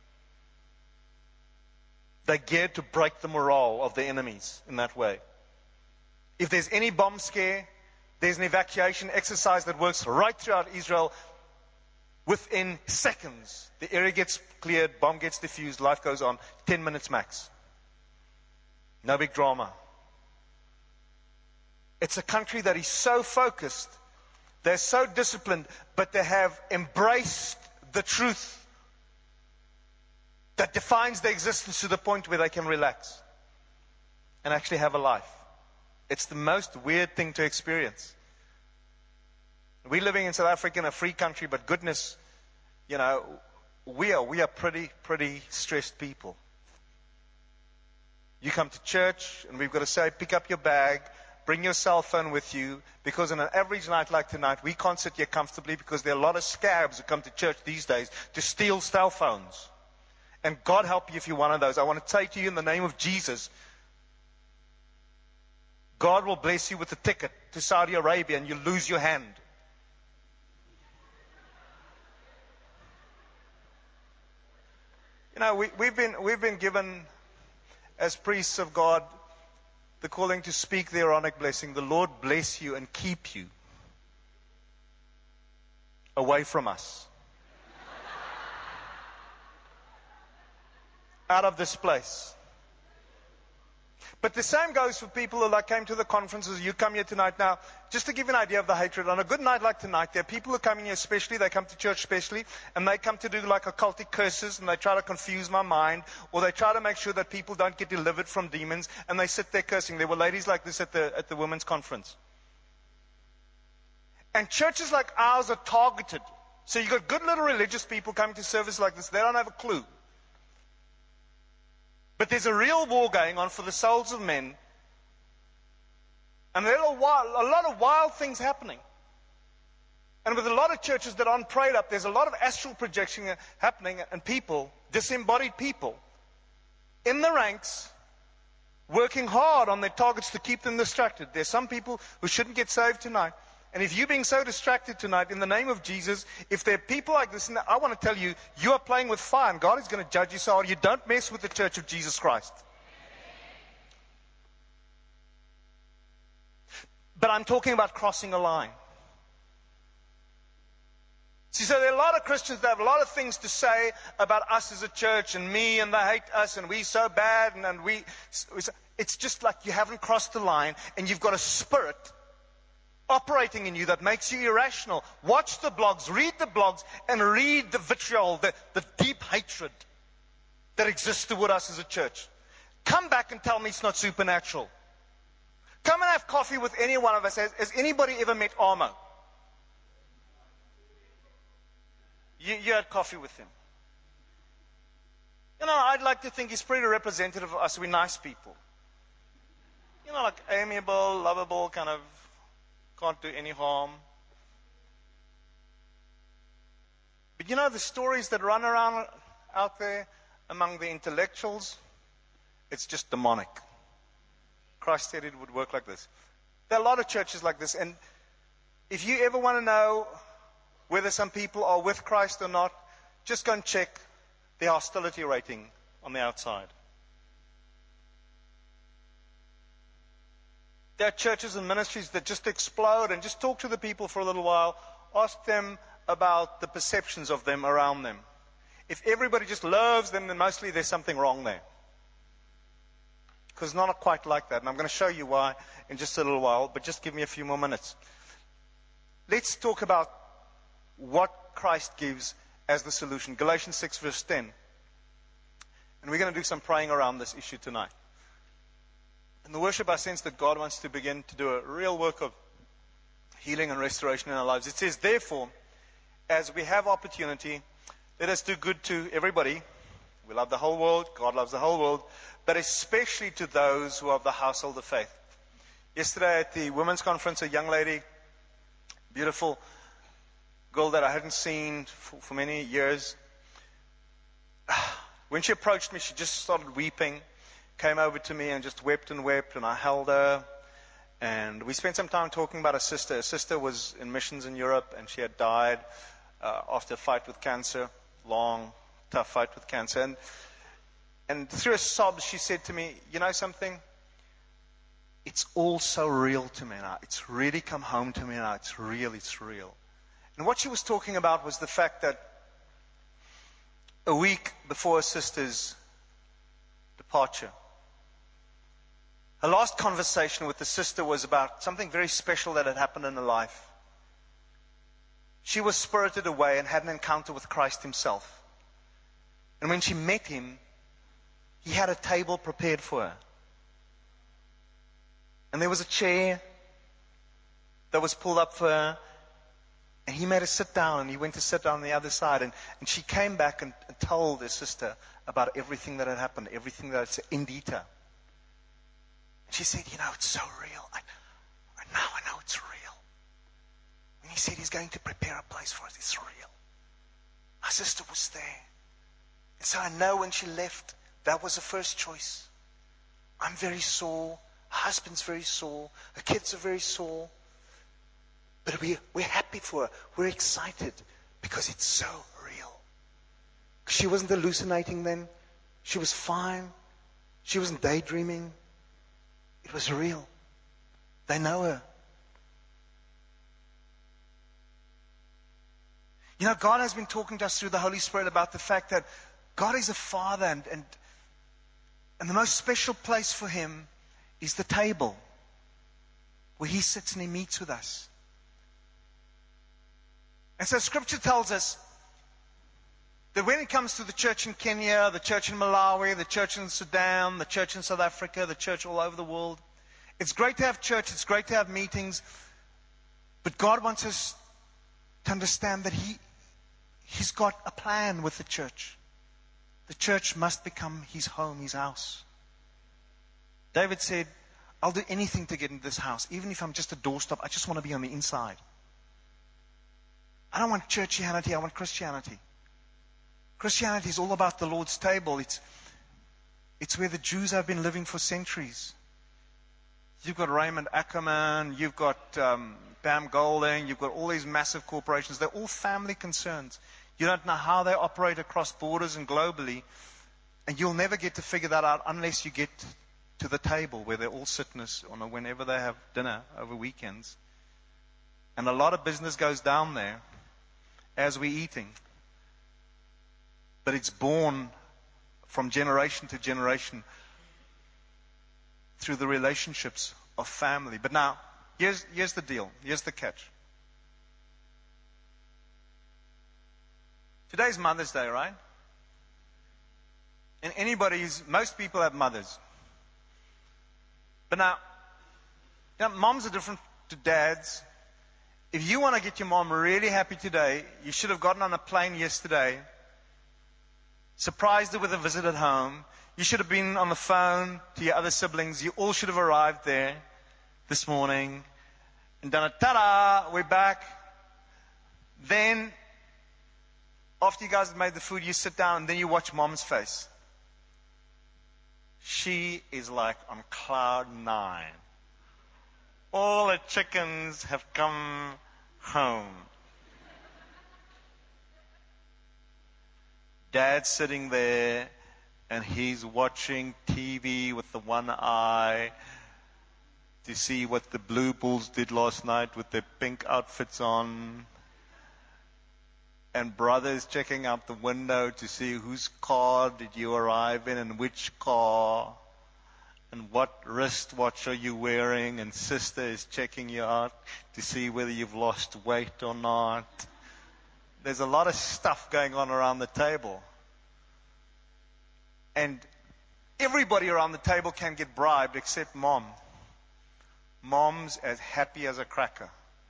They're geared to break the morale of the enemies in that way. If there's any bomb scare, there's an evacuation exercise that works right throughout Israel. Within seconds, the area gets cleared, bomb gets defused, life goes on. Ten minutes max. No big drama. It's a country that is so focused, they're so disciplined, but they have embraced the truth that defines their existence to the point where they can relax and actually have a life. It's the most weird thing to experience. We're living in South Africa in a free country, but goodness, you know, we are, we are pretty, pretty stressed people. You come to church, and we've got to say, pick up your bag, bring your cell phone with you, because on an average night like tonight, we can't sit here comfortably because there are a lot of scabs who come to church these days to steal cell phones. And God help you if you're one of those. I want to say to you in the name of Jesus, God will bless you with a ticket to Saudi Arabia and you lose your hand. You know, we, we've been we've been given, as priests of God, the calling to speak the Aaronic blessing. The Lord bless you and keep you away from us, out of this place. But the same goes for people who like came to the conferences. You come here tonight. Now, just to give you an idea of the hatred, on a good night like tonight, there are people who come in here especially, they come to church especially, and they come to do like occultic curses, and they try to confuse my mind, or they try to make sure that people don't get delivered from demons, and they sit there cursing. There were ladies like this at the, at the women's conference. And churches like ours are targeted. So you've got good little religious people coming to service like this. They don't have a clue. But there's a real war going on for the souls of men. And there are a, wild, a lot of wild things happening. And with a lot of churches that aren't prayed up, there's a lot of astral projection happening, and people, disembodied people, in the ranks, working hard on their targets to keep them distracted. There's some people who shouldn't get saved tonight. And if you're being so distracted tonight, in the name of Jesus, if there are people like this, I want to tell you, you are playing with fire, and God is going to judge you so hard. You don't mess with the church of Jesus Christ. But I'm talking about crossing a line. See, so there are a lot of Christians that have a lot of things to say about us as a church, and me, and they hate us, and we're so bad, and, and we... It's just like you haven't crossed the line, and you've got a spirit operating in you that makes you irrational. Watch the blogs, read the blogs, and read the vitriol, the, the deep hatred that exists toward us as a church. Come back and tell me it's not supernatural. Come and have coffee with any one of us. Has, has anybody ever met Armo? You, you had coffee with him. You know, I'd like to think he's pretty representative of us. We're nice people. You know, like amiable, lovable, kind of can't do any harm. But you know, the stories that run around out there among the intellectuals, it's just demonic. Christ said it would work like this. There are a lot of churches like this, and if you ever want to know whether some people are with Christ or not, just go and check the hostility rating on the outside. There are churches and ministries that just explode, and just talk to the people for a little while. Ask them about the perceptions of them around them. If everybody just loves them, then mostly there's something wrong there. Because it's not quite like that. And I'm going to show you why in just a little while, but just give me a few more minutes. Let's talk about what Christ gives as the solution. Galatians six verse ten. And we're going to do some praying around this issue tonight. In the worship, I sense that God wants to begin to do a real work of healing and restoration in our lives. It says, therefore, as we have opportunity, let us do good to everybody. We love the whole world. God loves the whole world. But especially to those who are of the household of faith. Yesterday at the women's conference, a young lady, beautiful girl that I hadn't seen for, for many years. When she approached me, she just started weeping, came over to me and just wept and wept, and I held her. And we spent some time talking about her sister. Her sister was in missions in Europe, and she had died uh, after a fight with cancer, long, tough fight with cancer. And, and through her sobs, she said to me, you know something? It's all so real to me now. It's really come home to me now. It's real, it's real. And what she was talking about was the fact that a week before her sister's departure, her last conversation with the sister was about something very special that had happened in her life. She was spirited away and had an encounter with Christ himself. And when she met him, he had a table prepared for her. And there was a chair that was pulled up for her. And he made her sit down, and he went to sit down on the other side. And, and she came back and, and told her sister about everything that had happened, everything that had said in detail. And she said, you know, it's so real. I, I now I know it's real. When he said he's going to prepare a place for us, it's real. My sister was there. And so I know when she left, that was the first choice. I'm very sore. Her husband's very sore. Her kids are very sore. But we, we're happy for her. We're excited because it's so real. She wasn't hallucinating then. She was fine. She wasn't daydreaming. It was real. They know her. You know, God has been talking to us through the Holy Spirit about the fact that God is a Father, and, and, and the most special place for Him is the table where He sits and He meets with us. And so Scripture tells us that when it comes to the church in Kenya, the church in Malawi, the church in Sudan, the church in South Africa, the church all over the world, it's great to have church, it's great to have meetings, but God wants us to understand that He, He's got a plan with the church. The church must become His home, His house. David said, I'll do anything to get into this house, even if I'm just a doorstop. I just want to be on the inside. I don't want churchianity, I want Christianity. Christianity is all about the Lord's table. It's, it's where the Jews have been living for centuries. You've got Raymond Ackerman, you've got um, Pam Golding, you've got all these massive corporations. They're all family concerns. You don't know how they operate across borders and globally, and you'll never get to figure that out unless you get to the table where they all sit on whenever they have dinner over weekends. And a lot of business goes down there as we're eating. But it's born from generation to generation through the relationships of family. But now, here's, here's the deal. Here's the catch. Today's Mother's Day, right? And anybody's, most people have mothers. But now, you know, moms are different to dads. If you want to get your mom really happy today, you should have gotten on a plane yesterday, surprised her with a visit at home. You should have been on the phone to your other siblings. You all should have arrived there this morning and done a ta-da, we're back. Then, after you guys have made the food, you sit down and then you watch mom's face. She is like on cloud nine. All the chickens have come home. Dad's sitting there and he's watching T V with the one eye to see what the Blue Bulls did last night with their pink outfits on. And brother's checking out the window to see whose car did you arrive in and which car. And what wristwatch are you wearing? And sister is checking you out to see whether you've lost weight or not. There's a lot of stuff going on around the table. And everybody around the table can get bribed except mom. Mom's as happy as a cracker.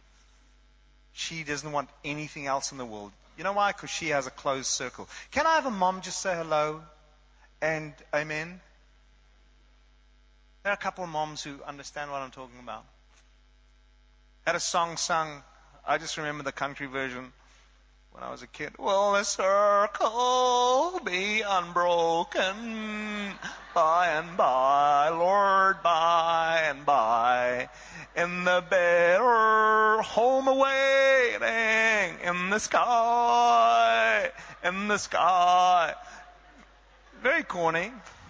She doesn't want anything else in the world. You know why? Because she has a closed circle. Can I have a mom just say hello and amen? There are a couple of moms who understand what I'm talking about. Had a song sung, I just remember the country version when I was a kid. Will the circle be unbroken by and by, Lord, by and by, in the better home awaiting in the sky, in the sky. Very corny.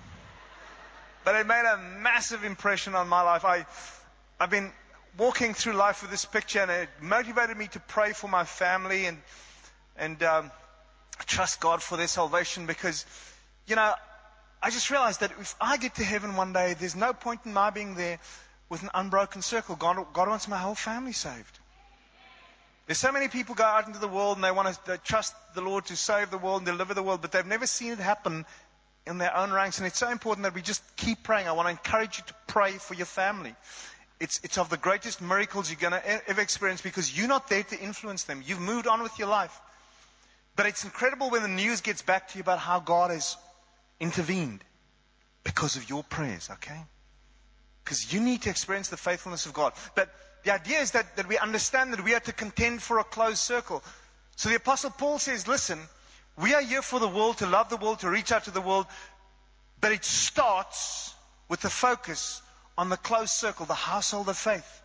But it made a massive impression on my life. I, I've been walking through life with this picture, and it motivated me to pray for my family and and um, trust God for their salvation, because, you know, I just realized that if I get to heaven one day, there's no point in my being there with an unbroken circle. God, God wants my whole family saved. There's so many people go out into the world and they want to they trust the Lord to save the world and deliver the world, but they've never seen it happen in their own ranks. And it's so important that we just keep praying. I want to encourage you to pray for your family. It's, it's of the greatest miracles you're going to ever experience, because you're not there to influence them. You've moved on with your life. But it's incredible when the news gets back to you about how God has intervened because of your prayers, okay? Because you need to experience the faithfulness of God. But the idea is that, that we understand that we are to contend for a closed circle. So the Apostle Paul says, listen, we are here for the world, to love the world, to reach out to the world. But it starts with the focus on the closed circle, the household of faith.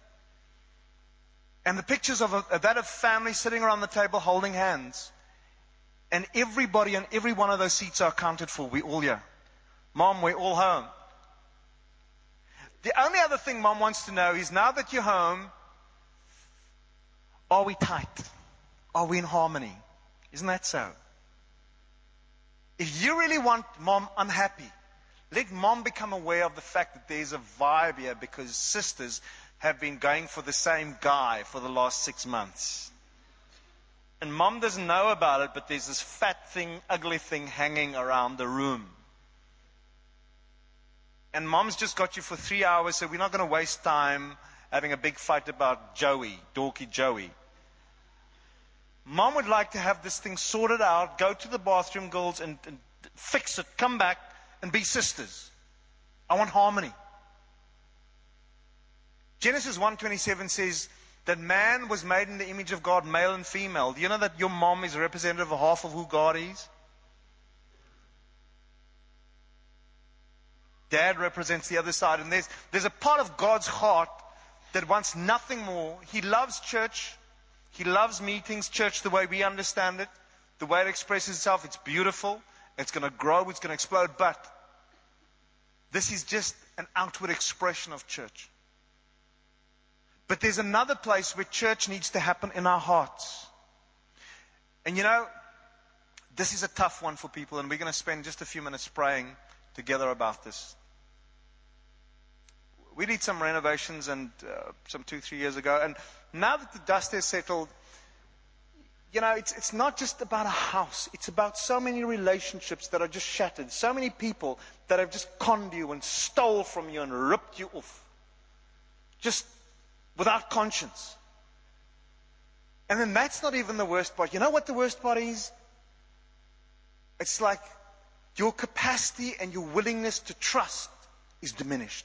And the pictures of, a, of that of family sitting around the table holding hands. And everybody on every one of those seats are accounted for. We're all here. Mom, we're all home. The only other thing Mom wants to know is, now that you're home, are we tight? Are we in harmony? Isn't that so? If you really want Mom unhappy, let Mom become aware of the fact that there's a vibe here because sisters have been going for the same guy for the last six months. And Mom doesn't know about it, but there's this fat thing, ugly thing hanging around the room. And Mom's just got you for three hours, so we're not going to waste time having a big fight about Joey, dorky Joey. Mom would like to have this thing sorted out, go to the bathroom, girls, and, and fix it, come back, and be sisters. I want harmony. Genesis one twenty-seven says that man was made in the image of God, male and female. Do you know that your mom is a representative of half of who God is? Dad represents the other side. And there's, there's a part of God's heart that wants nothing more. He loves church. He loves meetings, church the way we understand it, the way it expresses itself. It's beautiful. It's going to grow. It's going to explode. But this is just an outward expression of church. But there's another place where church needs to happen in our hearts. And you know, this is a tough one for people, and we're going to spend just a few minutes praying together about this. We did some renovations and uh, some two, three years ago, and now that the dust has settled, you know, it's, it's not just about a house. It's about so many relationships that are just shattered. So many people that have just conned you and stole from you and ripped you off. Just without conscience. And then that's not even the worst part. You know what the worst part is? It's like your capacity and your willingness to trust is diminished.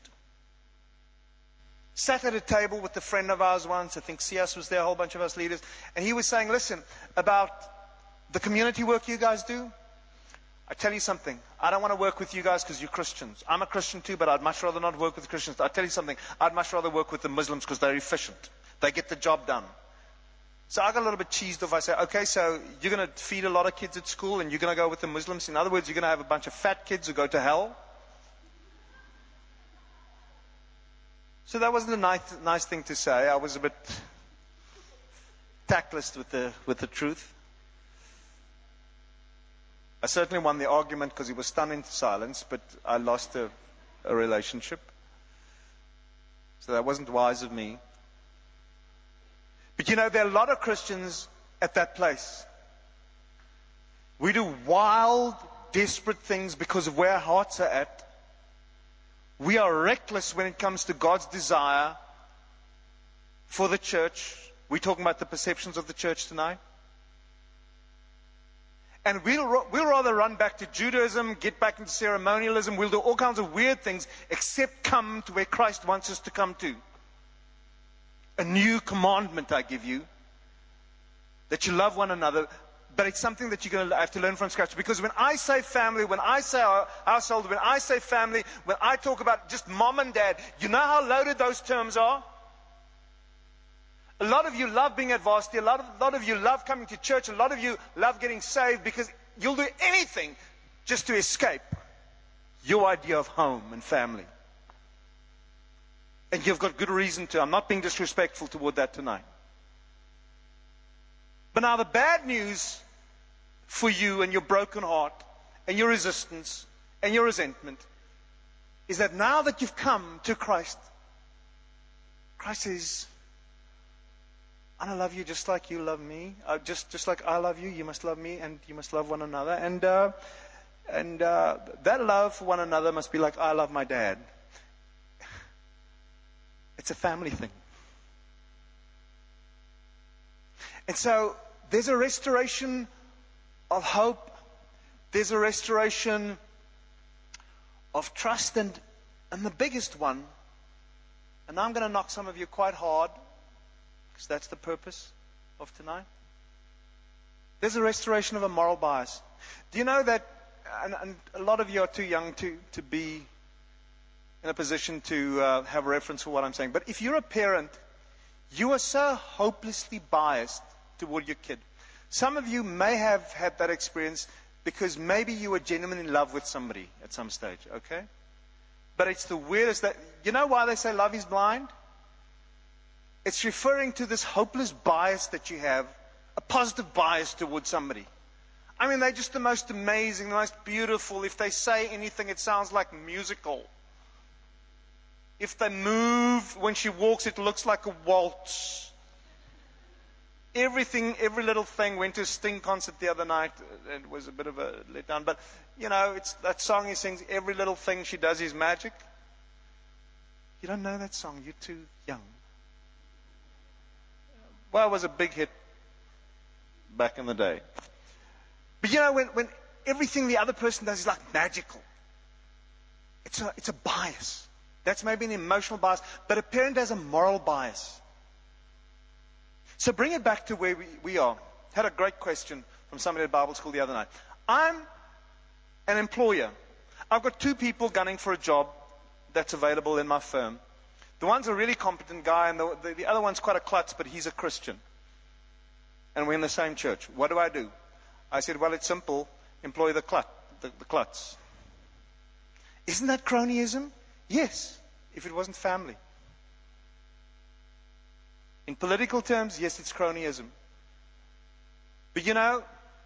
Sat at a table with a friend of ours once, I think C S was there, a whole bunch of us leaders, and he was saying, listen, about the community work you guys do, I tell you something, I don't want to work with you guys because you're Christians. I'm a Christian too, but I'd much rather not work with Christians. I tell you something, I'd much rather work with the Muslims because they're efficient. They get the job done. So I got a little bit cheesed off. I said, okay, so you're going to feed a lot of kids at school and you're going to go with the Muslims. In other words, you're going to have a bunch of fat kids who go to hell. So that wasn't a nice, nice thing to say. I was a bit tactless with the, with the truth. I certainly won the argument because he was stunned into silence, but I lost a, a relationship. So that wasn't wise of me. But you know, there are a lot of Christians at that place. We do wild, desperate things because of where our hearts are at. We are reckless when it comes to God's desire for the church. We're talking about the perceptions of the church tonight. And we'll, we'll rather run back to Judaism, get back into ceremonialism. We'll do all kinds of weird things except come to where Christ wants us to come to. A new commandment I give you, that you love one another, but it's something that you're going to have to learn from scratch. Because when I say family, when I say our household, when I say family, when I talk about just mom and dad, you know how loaded those terms are? A lot of you love being at varsity, a lot of, a lot of you love coming to church, a lot of you love getting saved because you'll do anything just to escape your idea of home and family. And you've got good reason to. I'm not being disrespectful toward that tonight. But now the bad news for you and your broken heart and your resistance and your resentment is that now that you've come to Christ, Christ says, I love you just like you love me. Uh, just, just like I love you, you must love me and you must love one another. And, uh, and uh, that love for one another must be like I love my dad. It's a family thing. And so there's a restoration of hope. There's a restoration of trust. And, and the biggest one, and I'm going to knock some of you quite hard, because that's the purpose of tonight. There's a restoration of a moral bias. Do you know that, and, and a lot of you are too young to, to be in a position to uh, have a reference for what I'm saying. But if you're a parent, you are so hopelessly biased toward your kid. Some of you may have had that experience because maybe you were genuinely in love with somebody at some stage, okay? But it's the weirdest that, you know why they say love is blind? It's referring to this hopeless bias that you have, a positive bias towards somebody. I mean, they're just the most amazing, the most beautiful. If they say anything, it sounds like musical. If they move, when she walks, it looks like a waltz. Everything, every little thing. Went to a Sting concert the other night. It was a bit of a letdown. But, you know, it's that song he sings, every little thing she does is magic. You don't know that song. You're too young. Well, it was a big hit back in the day. But, you know, when, when everything the other person does is like magical, it's a, it's a bias. That's maybe an emotional bias, but a parent has a moral bias. So bring it back to where we, we are. Had a great question from somebody at Bible school the other night. I'm an employer. I've got two people gunning for a job that's available in my firm. The one's a really competent guy, and the, the, the other one's quite a klutz, but he's a Christian. And we're in the same church. What do I do? I said, well, it's simple. Employ the klutz. The, the klutz. Isn't that cronyism? Yes, if it wasn't family. In political terms, yes, it's cronyism. But you know,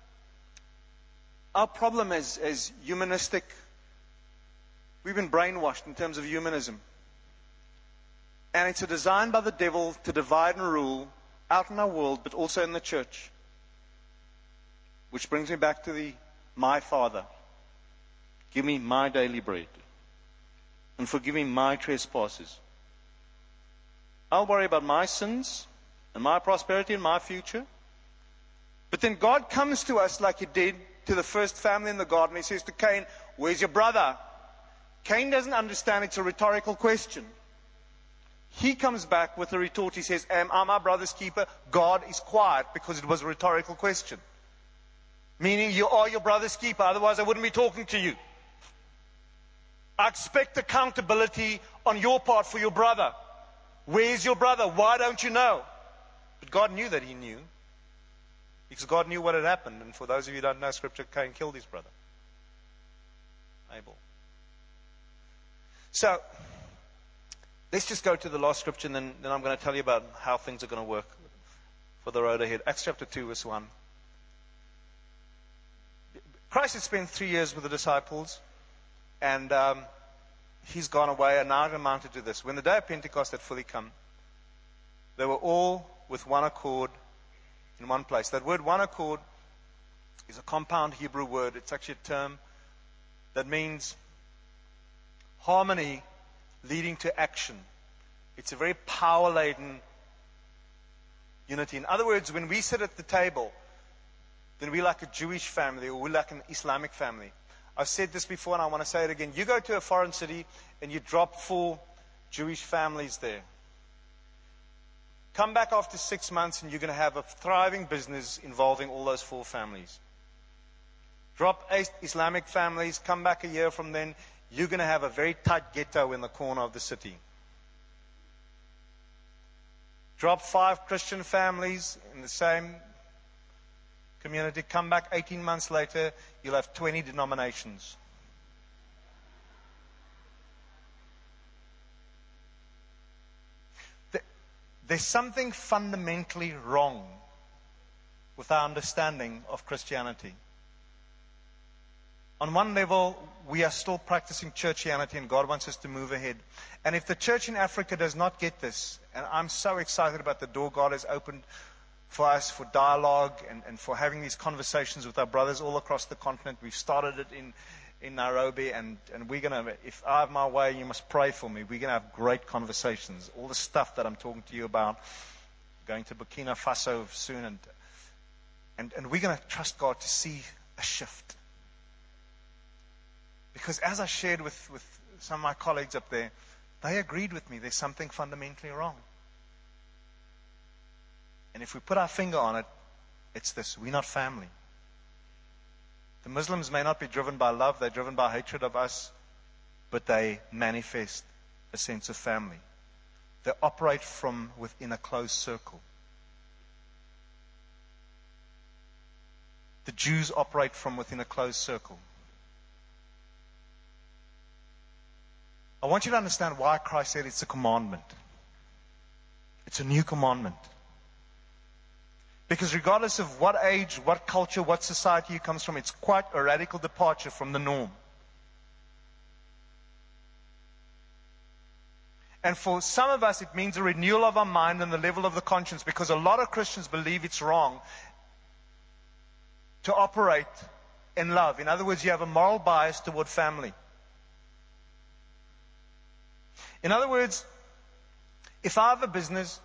our problem as, as humanistic, we've been brainwashed in terms of humanism. And it's a design by the devil to divide and rule out in our world, but also in the church. Which brings me back to the my Father. Give me my daily bread. And forgive me my trespasses. I'll worry about my sins and my prosperity and my future. But then God comes to us like He did to the first family in the garden. He says to Cain, where's your brother? Cain doesn't understand it's a rhetorical question. He comes back with a retort. He says, am I my brother's keeper? God is quiet because it was a rhetorical question. Meaning you are your brother's keeper, otherwise I wouldn't be talking to you. I expect accountability on your part for your brother. Where's your brother? Why don't you know? But But God knew that he knew. Because God knew what had happened. And for those of you who don't know Scripture, Cain killed his brother, Abel. So, let's just go to the last scripture, and then, then I'm going to tell you about how things are going to work for the road ahead. Acts chapter two, verse one. Christ had spent three years with the disciples, and um, he's gone away, and now it amounted to this. When the day of Pentecost had fully come, they were all with one accord in one place. That word one accord is a compound Hebrew word. It's actually a term that means harmony leading to action. It's a very power-laden unity. In other words, when we sit at the table, then we're like a Jewish family or we're like an Islamic family. I've said this before and I want to say it again. You go to a foreign city and you drop four Jewish families there. Come back after six months and you're going to have a thriving business involving all those four families. Drop eight Islamic families, come back a year from then, you're going to have a very tight ghetto in the corner of the city. Drop five Christian families in the same community, come back eighteen months later, you'll have twenty denominations. There's something fundamentally wrong with our understanding of Christianity. On one level, we are still practicing churchianity and God wants us to move ahead. And if the church in Africa does not get this, and I'm so excited about the door God has opened for us for dialogue and, and for having these conversations with our brothers all across the continent. We've started it in, in Nairobi, and, and we're going to, if I have my way, you must pray for me. We're going to have great conversations. All the stuff that I'm talking to you about, going to Burkina Faso soon, and, and, and we're going to trust God to see a shift. Because as I shared with, with some of my colleagues up there, they agreed with me. There's something fundamentally wrong. And if we put our finger on it, it's this. We're not family. The Muslims may not be driven by love. They're driven by hatred of us. But they manifest a sense of family. They operate from within a closed circle. The Jews operate from within a closed circle. I want you to understand why Christ said it's a commandment. It's a new commandment. Because regardless of what age, what culture, what society it comes from, it's quite a radical departure from the norm. And for some of us, it means a renewal of our mind and the level of the conscience, because a lot of Christians believe it's wrong to operate in love. In other words, you have a moral bias toward family. In other words, if I have a business,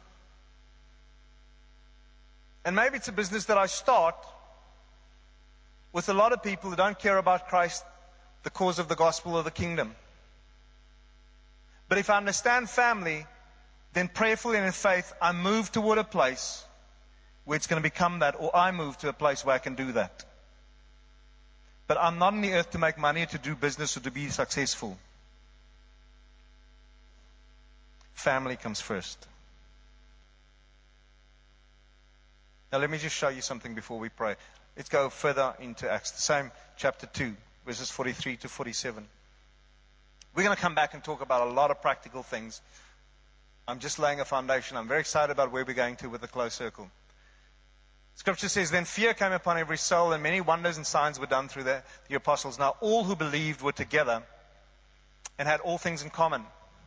and maybe it's a business that I start with a lot of people who don't care about Christ, the cause of the gospel or the kingdom. But if I understand family, then prayerfully and in faith, I move toward a place where it's going to become that, or I move to a place where I can do that. But I'm not on the earth to make money or to do business or to be successful. Family comes first. Now let me just show you something before we pray. Let's go further into Acts, the same chapter two, verses forty-three to forty-seven. We're going to come back and talk about a lot of practical things. I'm just laying a foundation. I'm very excited about where we're going to with the close circle. Scripture says, then fear came upon every soul, and many wonders and signs were done through the, the apostles. Now all who believed were together and had all things in common,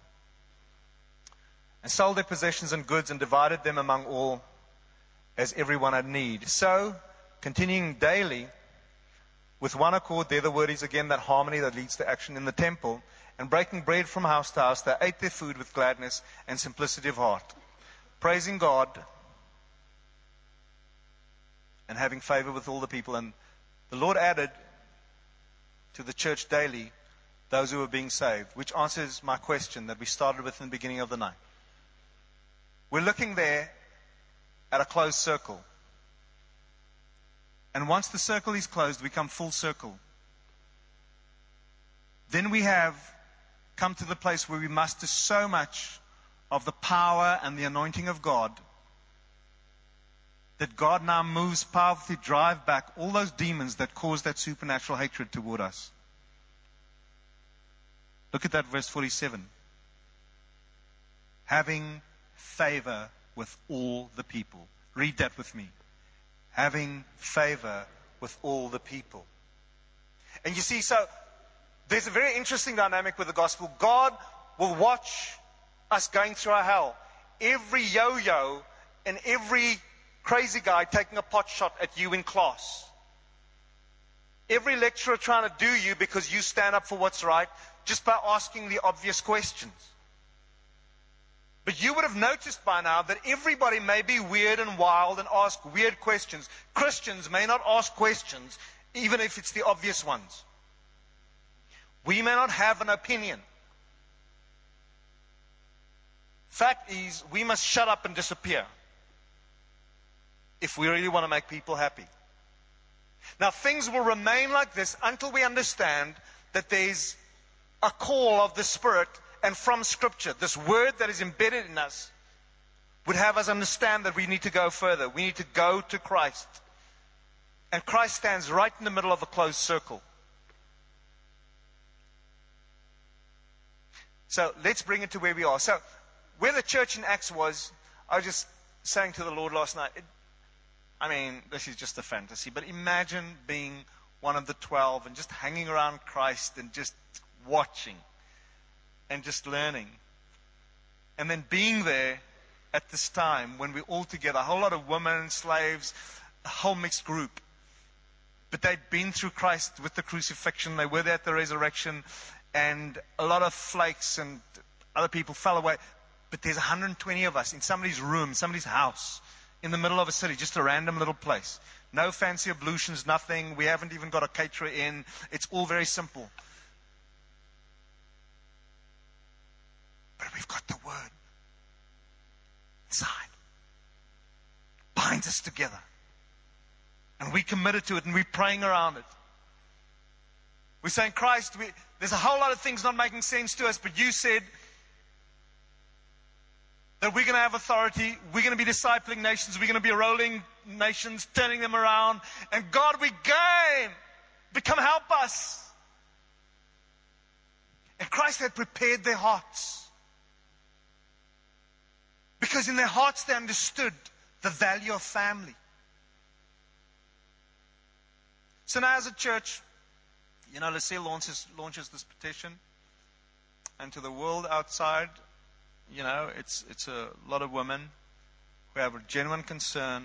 and sold their possessions and goods and divided them among all as everyone had need. So, continuing daily with one accord, there the word is again that harmony that leads to action in the temple, and breaking bread from house to house, they ate their food with gladness and simplicity of heart, praising God and having favor with all the people. And the Lord added to the church daily those who were being saved, which answers my question that we started with in the beginning of the night. We're looking there at a closed circle. And once the circle is closed, we come full circle. Then we have come to the place where we muster so much of the power and the anointing of God that God now moves powerfully to drive back all those demons that cause that supernatural hatred toward us. Look at that verse forty-seven. Having favor with all the people. Read that with me. Having favor with all the people. And you see, so there's a very interesting dynamic with the gospel. God will watch us going through our hell. Every yo-yo and every crazy guy taking a pot shot at you in class. Every lecturer trying to do you because you stand up for what's right just by asking the obvious questions. But you would have noticed by now that everybody may be weird and wild and ask weird questions. Christians may not ask questions, even if it's the obvious ones. We may not have an opinion. Fact is, we must shut up and disappear if we really want to make people happy. Now, things will remain like this until we understand that there's a call of the Spirit, and from Scripture, this word that is embedded in us would have us understand that we need to go further. We need to go to Christ. And Christ stands right in the middle of a closed circle. So let's bring it to where we are. So where the church in Acts was, I was just saying to the Lord last night, it, I mean, this is just a fantasy, but imagine being one of the twelve and just hanging around Christ and just watching and just learning. And then being there at this time when we're all together, a whole lot of women, slaves, a whole mixed group. But they'd been through Christ with the crucifixion, they were there at the resurrection, and a lot of flakes and other people fell away. But there's one hundred twenty of us in somebody's room, somebody's house, in the middle of a city, just a random little place. No fancy ablutions, nothing. We haven't even got a caterer in. It's all very simple. But we've got the Word inside. Binds us together. And we committed to it and we're praying around it. We're saying, Christ, we, there's a whole lot of things not making sense to us, but you said that we're going to have authority, we're going to be discipling nations, we're going to be rolling nations, turning them around, and God, we game. Become help us. And Christ had prepared their hearts. Because in their hearts they understood the value of family. So now as a church, you know, LaSalle launches, launches this petition. And to the world outside, you know, it's it's a lot of women who have a genuine concern.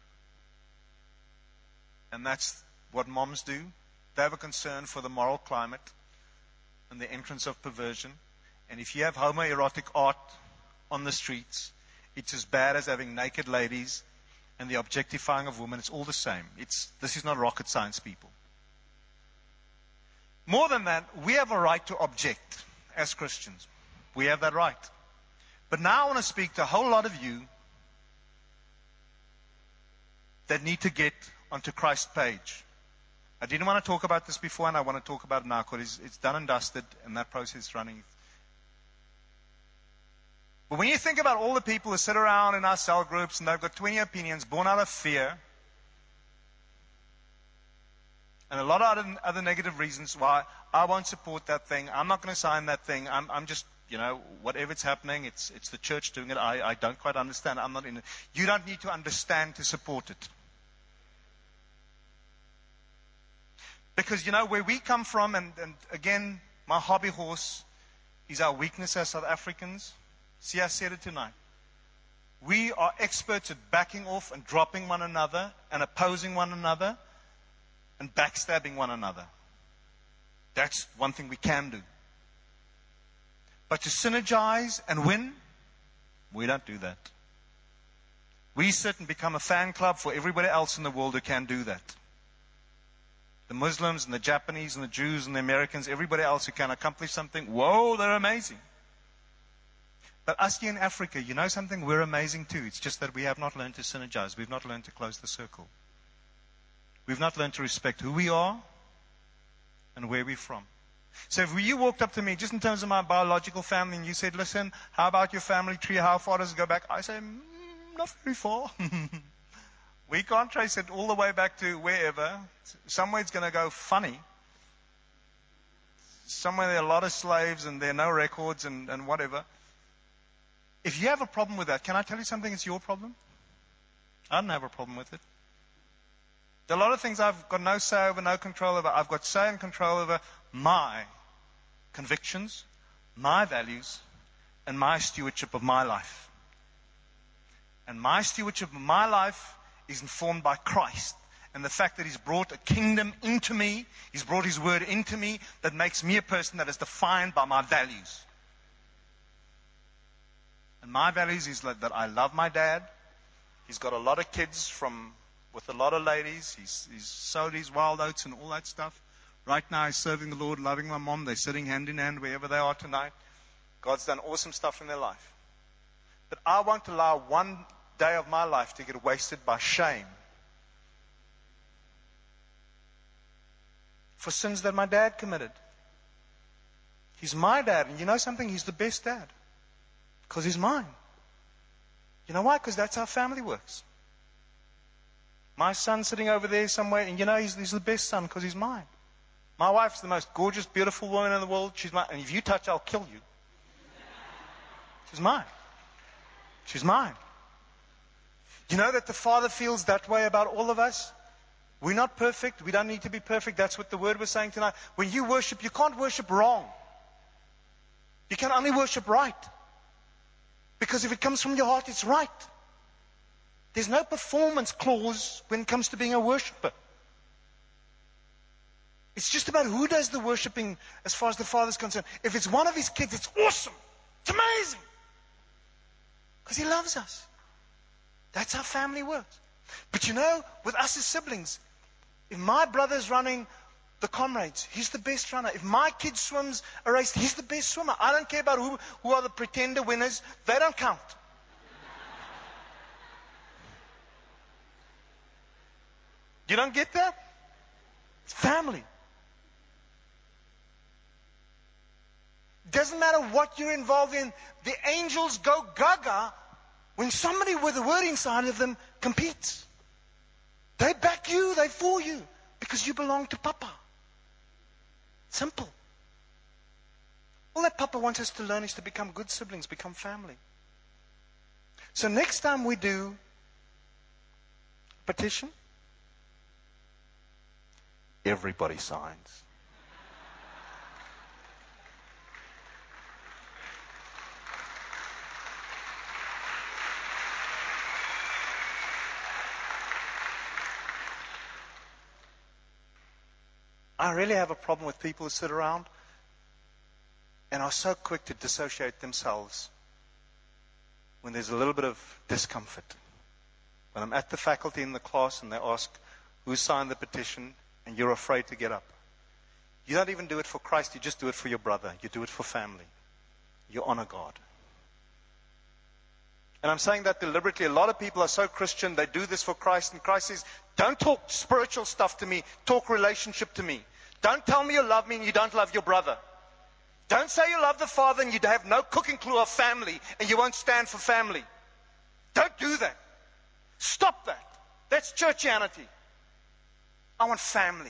And that's what moms do. They have a concern for the moral climate and the entrance of perversion. And if you have homoerotic art on the streets, it's as bad as having naked ladies and the objectifying of women. It's all the same. It's this is not rocket science, people. More than that, we have a right to object as Christians. We have that right. But now I want to speak to a whole lot of you that need to get onto Christ's page. I didn't want to talk about this before, and I want to talk about it now because it's, it's done and dusted, and that process is running. But when you think about all the people who sit around in our cell groups and they've got twenty opinions born out of fear, and a lot of other, other negative reasons why I won't support that thing, I'm not going to sign that thing, I'm, I'm just, you know, whatever it's happening, it's, it's the church doing it, I, I don't quite understand, I'm not in it. You don't need to understand to support it. Because, you know, where we come from, and, and again, my hobby horse is our weakness as South Africans. See, I said it tonight. We are experts at backing off and dropping one another and opposing one another and backstabbing one another. That's one thing we can do. But to synergize and win, we don't do that. We sit and become a fan club for everybody else in the world who can do that. The Muslims and the Japanese and the Jews and the Americans, everybody else who can accomplish something, whoa, they're amazing. But us here in Africa, you know something? We're amazing too. It's just that we have not learned to synergize. We've not learned to close the circle. We've not learned to respect who we are and where we're from. So if you walked up to me, just in terms of my biological family, and you said, listen, how about your family tree? How far does it go back? I say, mm, not very far. We can't trace it all the way back to wherever. Somewhere it's going to go funny. Somewhere there are a lot of slaves and there are no records and, and whatever. If you have a problem with that, can I tell you something? It's your problem. I don't have a problem with it. There are a lot of things I've got no say over, no control over. I've got say and control over my convictions, my values, and my stewardship of my life. And my stewardship of my life is informed by Christ. And the fact that He's brought a kingdom into me, He's brought His word into me, that makes me a person that is defined by my values. And my values is like that I love my dad. He's got a lot of kids from with a lot of ladies. He's, he's sowed his wild oats and all that stuff. Right now he's serving the Lord, loving my mom. They're sitting hand in hand wherever they are tonight. God's done awesome stuff in their life. But I won't allow one day of my life to get wasted by shame for sins that my dad committed. He's my dad. And you know something? He's the best dad. Because he's mine. You know why? Because that's how family works. My son's sitting over there somewhere, and you know he's, he's the best son because he's mine. My wife's the most gorgeous, beautiful woman in the world. She's mine. And if you touch, I'll kill you. She's mine. She's mine. You know that the Father feels that way about all of us? We're not perfect. We don't need to be perfect. That's what the Word was saying tonight. When you worship, you can't worship wrong. You can only worship right. Because if it comes from your heart, it's right. There's no performance clause when it comes to being a worshiper. It's just about who does the worshiping as far as the Father's concerned. If it's one of His kids, it's awesome. It's amazing. Because He loves us. That's how family works. But you know, with us as siblings, if my brother's running the comrades, he's the best runner. If my kid swims a race, he's the best swimmer. I don't care about who, who are the pretender winners. They don't count. You don't get that? It's family. Doesn't matter what you're involved in. The angels go gaga when somebody with a word inside of them competes. They back you, they for you, because you belong to Papa. Simple. All that Papa wants us to learn is to become good siblings, become family. So next time we do petition, everybody signs. I really have a problem with people who sit around and are so quick to dissociate themselves when there's a little bit of discomfort. When I'm at the faculty in the class and they ask, who signed the petition, and you're afraid to get up. You don't even do it for Christ, you just do it for your brother. You do it for family. You honor God. And I'm saying that deliberately. A lot of people are so Christian, they do this for Christ, and Christ says, don't talk spiritual stuff to me, talk relationship to me. Don't tell me you love me and you don't love your brother. Don't say you love the Father and you have no cooking clue of family and you won't stand for family. Don't do that. Stop that. That's churchianity. I want family.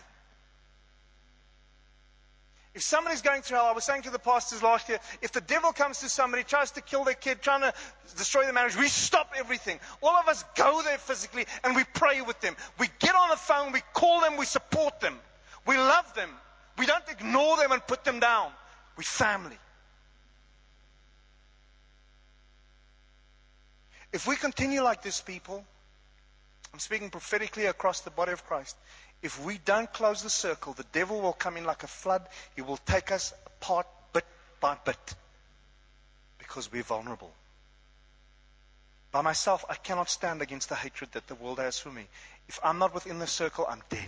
If somebody's going through hell, I was saying to the pastors last year, if the devil comes to somebody, tries to kill their kid, trying to destroy their marriage, we stop everything. All of us go there physically and we pray with them. We get on the phone, we call them, we support them. We love them. We don't ignore them and put them down. We're family. If we continue like this, people, I'm speaking prophetically across the body of Christ, if we don't close the circle, the devil will come in like a flood. He will take us apart bit by bit because we're vulnerable. By myself, I cannot stand against the hatred that the world has for me. If I'm not within the circle, I'm dead.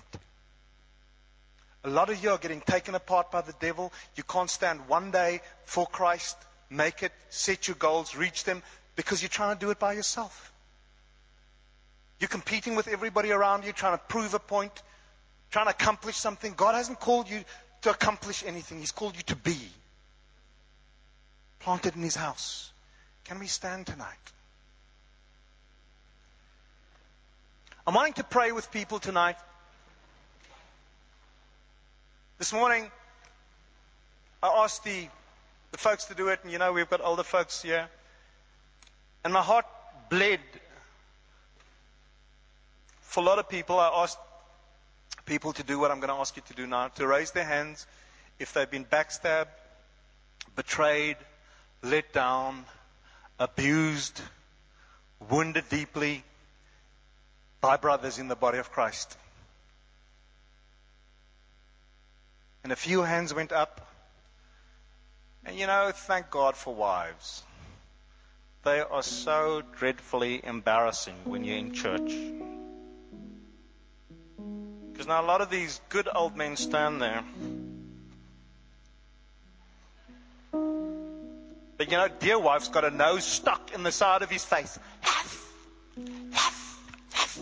A lot of you are getting taken apart by the devil. You can't stand one day for Christ, make it, set your goals, reach them, because you're trying to do it by yourself. You're competing with everybody around you, trying to prove a point, trying to accomplish something. God hasn't called you to accomplish anything. He's called you to be. Planted in His house. Can we stand tonight? I'm wanting to pray with people tonight. This morning, I asked the, the folks to do it, and you know, we've got older folks here. And my heart bled for a lot of people. I asked people to do what I'm going to ask you to do now, to raise their hands if they've been backstabbed, betrayed, let down, abused, wounded deeply by brothers in the body of Christ. And a few hands went up. And you know, thank God for wives. They are so dreadfully embarrassing when you're in church. Because now a lot of these good old men stand there. But you know, dear wife's got a nose stuck in the side of his face. Huff, huff, huff.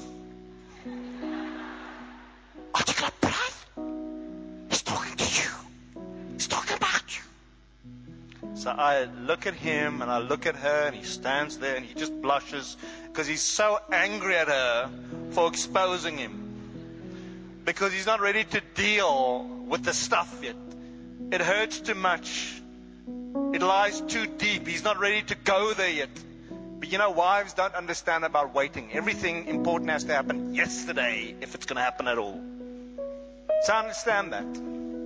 Article of breath. He's talking to you. He's talking about you. So I look at him and I look at her, and he stands there and he just blushes because he's so angry at her for exposing him. Because he's not ready to deal with the stuff yet. It hurts too much. It lies too deep. He's not ready to go there yet. But you know, wives don't understand about waiting. Everything important has to happen yesterday if it's going to happen at all. So I understand that.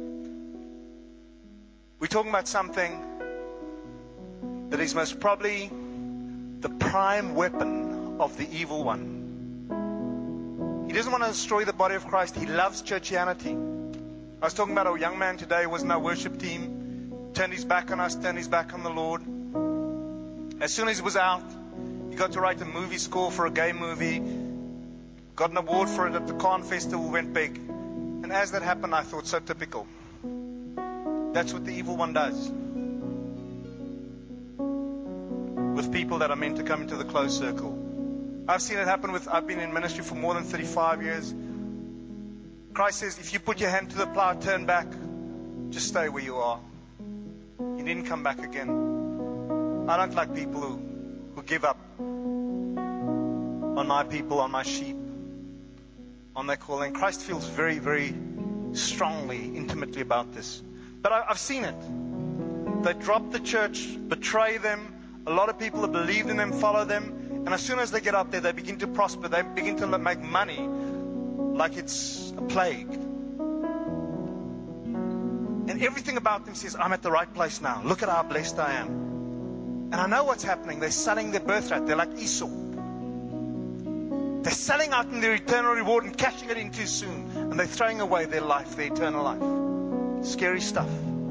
We're talking about something that is most probably the prime weapon of the evil one. He doesn't want to destroy the body of Christ. He loves churchianity. I was talking about a young man today who was in our worship team, turned his back on us, turned his back on the Lord. As soon as he was out, he got to write a movie score for a gay movie, got an award for it at the Cannes Festival, went big. And as that happened, I thought, so typical. That's what the evil one does with people that are meant to come into the closed circle. I've seen it happen with, I've been in ministry for more than thirty-five years. Christ says, if you put your hand to the plow, turn back, just stay where you are. You needn't come back again. I don't like people who, who give up on my people, on my sheep, on their calling. Christ feels very, very strongly, intimately about this. But I, I've seen it. They drop the church, betray them. A lot of people have believed in them, follow them. And as soon as they get up there, they begin to prosper. They begin to make money like it's a plague. And everything about them says, I'm at the right place now. Look at how blessed I am. And I know what's happening. They're selling their birthright. They're like Esau. They're selling out in their eternal reward and cashing it in too soon. And they're throwing away their life, their eternal life. Scary stuff.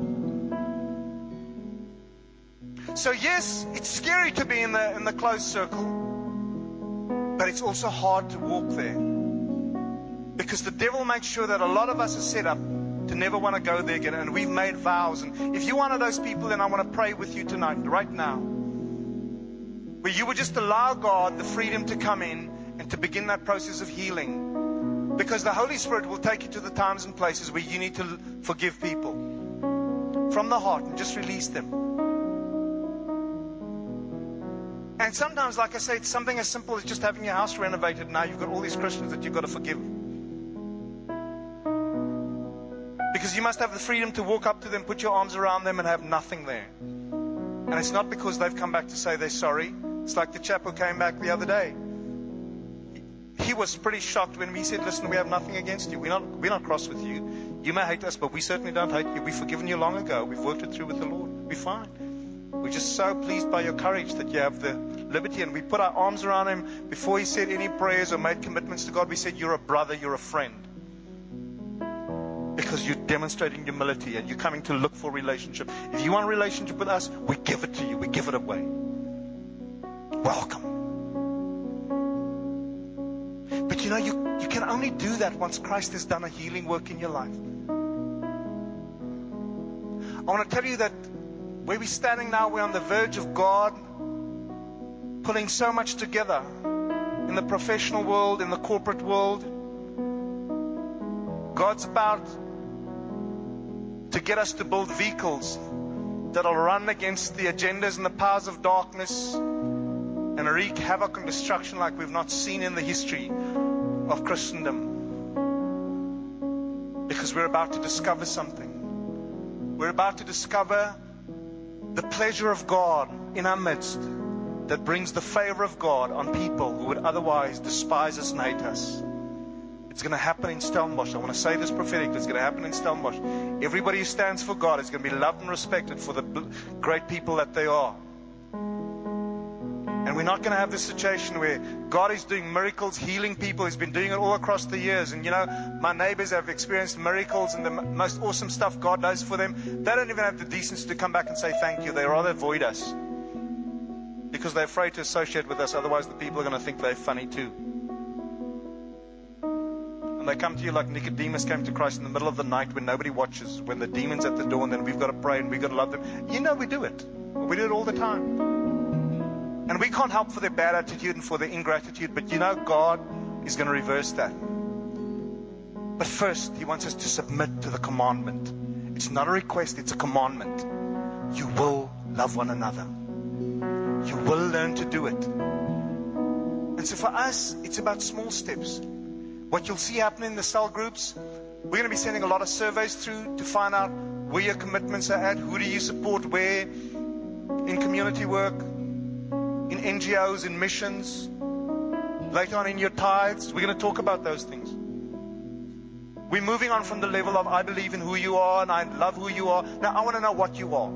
So yes, it's scary to be in the in the closed circle. But it's also hard to walk there. Because the devil makes sure that a lot of us are set up to never want to go there again. And we've made vows. And if you're one of those people, then I want to pray with you tonight, right now. Where you would just allow God the freedom to come in and to begin that process of healing. Because the Holy Spirit will take you to the times and places where you need to forgive people. From the heart, and just release them. And sometimes, like I say, it's something as simple as just having your house renovated. Now you've got all these Christians that you've got to forgive. Because you must have the freedom to walk up to them, put your arms around them, and have nothing there. And it's not because they've come back to say they're sorry. It's like the chap who came back the other day. He was pretty shocked when we said, listen, we have nothing against you. We're not, we're not cross with you. You may hate us, but we certainly don't hate you. We've forgiven you long ago. We've worked it through with the Lord. We're fine. We're just so pleased by your courage that you have the liberty. And we put our arms around him. Before he said any prayers or made commitments to God, we said, you're a brother, you're a friend. Because you're demonstrating humility and you're coming to look for relationship. If you want a relationship with us, we give it to you. We give it away. Welcome. But you know, you, you can only do that once Christ has done a healing work in your life. I want to tell you that where we're standing now, we're on the verge of God pulling so much together in the professional world, in the corporate world. God's about to get us to build vehicles that'll run against the agendas and the powers of darkness and wreak havoc and destruction like we've not seen in the history of Christendom. Because we're about to discover something. We're about to discover the pleasure of God in our midst that brings the favor of God on people who would otherwise despise us and hate us. It's going to happen in Stellenbosch. I want to say this prophetically. It's going to happen in Stellenbosch. Everybody who stands for God is going to be loved and respected for the great people that they are. And we're not going to have this situation where God is doing miracles, healing people. He's been doing it all across the years. And you know, my neighbors have experienced miracles and the most awesome stuff God does for them. They don't even have the decency to come back and say thank you. They rather avoid us because they're afraid to associate with us. Otherwise, the people are going to think they're funny too. And they come to you like Nicodemus came to Christ in the middle of the night when nobody watches, when the demon's at the door, and then we've got to pray and we've got to love them. You know we do it. We do it all the time. And we can't help for their bad attitude and for their ingratitude, but you know God is going to reverse that. But first, He wants us to submit to the commandment. It's not a request, it's a commandment. You will love one another. You will learn to do it. And so for us, it's about small steps. What you'll see happening in the cell groups, we're going to be sending a lot of surveys through to find out where your commitments are at, who do you support where, in community work, in N G Os, in missions, later on in your tithes. We're going to talk about those things. We're moving on from the level of I believe in who you are and I love who you are. Now I want to know what you are.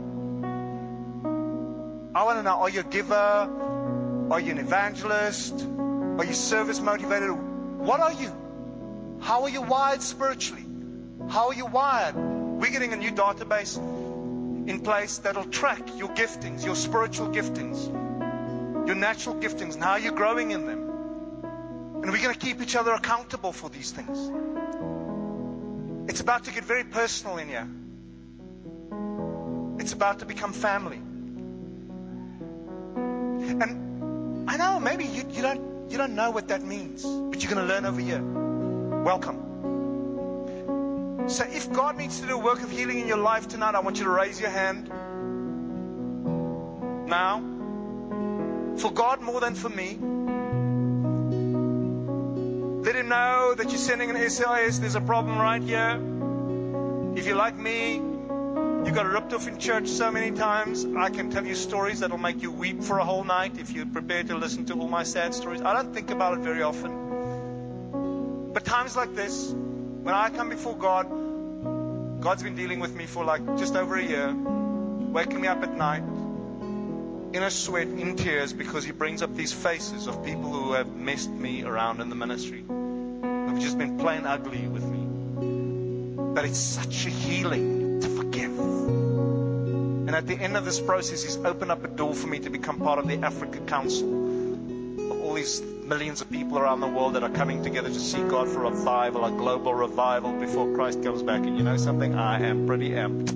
I want to know, are you a giver? Are you an evangelist? Are you service motivated? What are you? How are you wired spiritually? How are you wired? We're getting a new database in place that'll track your giftings, your spiritual giftings, your natural giftings, and how you're growing in them. And we're going to keep each other accountable for these things. It's about to get very personal in here. It's about to become family. And I know maybe you, you don't you don't know what that means, but you're going to learn over here. Welcome. So if God needs to do a work of healing in your life tonight, I want you to raise your hand. Now. For God more than for me. Let Him know that you're sending an S O S. There's a problem right here. If you're like me, you got ripped off in church so many times. I can tell you stories that'll make you weep for a whole night if you're prepared to listen to all my sad stories. I don't think about it very often. But times like this, when I come before God, God's been dealing with me for like just over a year, waking me up at night, in a sweat, in tears, because He brings up these faces of people who have messed me around in the ministry, who have just been plain ugly with me. But it's such a healing to forgive. And at the end of this process, He's opened up a door for me to become part of the Africa Council of all these millions of people around the world that are coming together to seek God for revival, a global revival before Christ comes back. And you know something? I am pretty amped.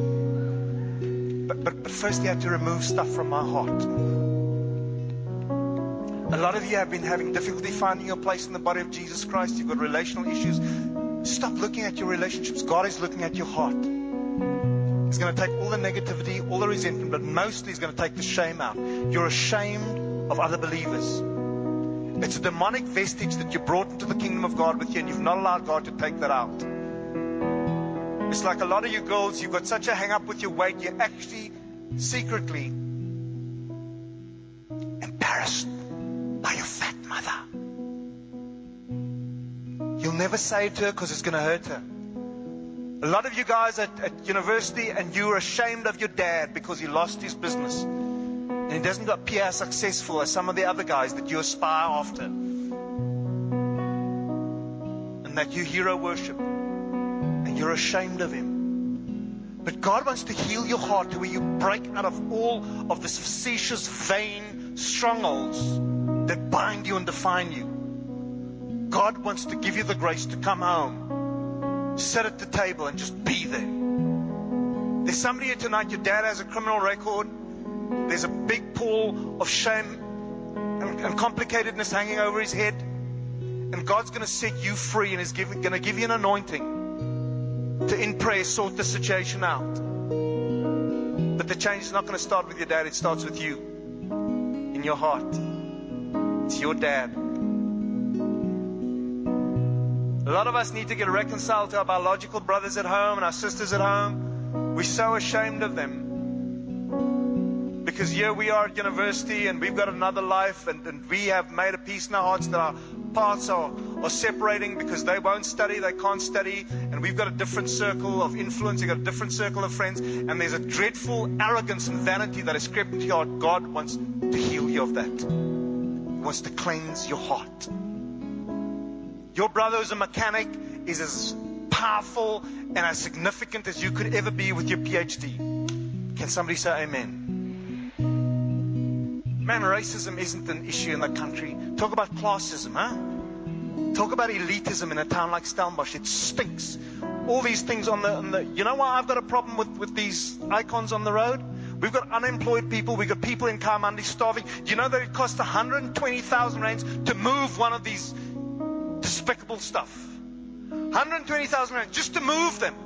But, but, but first you have to remove stuff from my heart. A lot of you have been having difficulty finding your place in the body of Jesus Christ. You've got relational issues. Stop looking at your relationships. God is looking at your heart. He's going to take all the negativity, all the resentment, but mostly He's going to take the shame out. You're ashamed of other believers. It's a demonic vestige that you brought into the kingdom of God with you, and you've not allowed God to take that out. It's like a lot of you girls, you've got such a hang up with your weight, you're actually secretly embarrassed by your fat mother. You'll never say it to her because it's going to hurt her. A lot of you guys at, at university, and you're ashamed of your dad because he lost his business. And he doesn't appear as successful as some of the other guys that you aspire after. And that you hero worship. And you're ashamed of him. But God wants to heal your heart to where you break out of all of this facetious, vain strongholds that bind you and define you. God wants to give you the grace to come home, sit at the table and just be there. There's somebody here tonight, your dad has a criminal record. There's a big pall of shame and, and complicatedness hanging over his head. And God's going to set you free and is going to give you an anointing to, in prayer, sort the situation out. But the change is not going to start with your dad. It starts with you, in your heart. It's your dad. A lot of us need to get reconciled to our biological brothers at home and our sisters at home. We're so ashamed of them. Because here we are at university and we've got another life, and, and we have made a peace in our hearts that our paths are, are separating because they won't study, they can't study, and we've got a different circle of influence, we've got a different circle of friends, and there's a dreadful arrogance and vanity that has crept into your heart. God wants to heal you of that. He wants to cleanse your heart. Your brother who's a mechanic is as powerful and as significant as you could ever be with your P H D. Can somebody say amen? Man, racism isn't an issue in the country. Talk about classism, huh? Talk about elitism in a town like Stellenbosch. It stinks. All these things on the, on the... You know why I've got a problem with, with these icons on the road? We've got unemployed people. We've got people in Kaimandi starving. Do you know that it costs one hundred twenty thousand rands to move one of these despicable stuff? one hundred twenty thousand rands just to move them.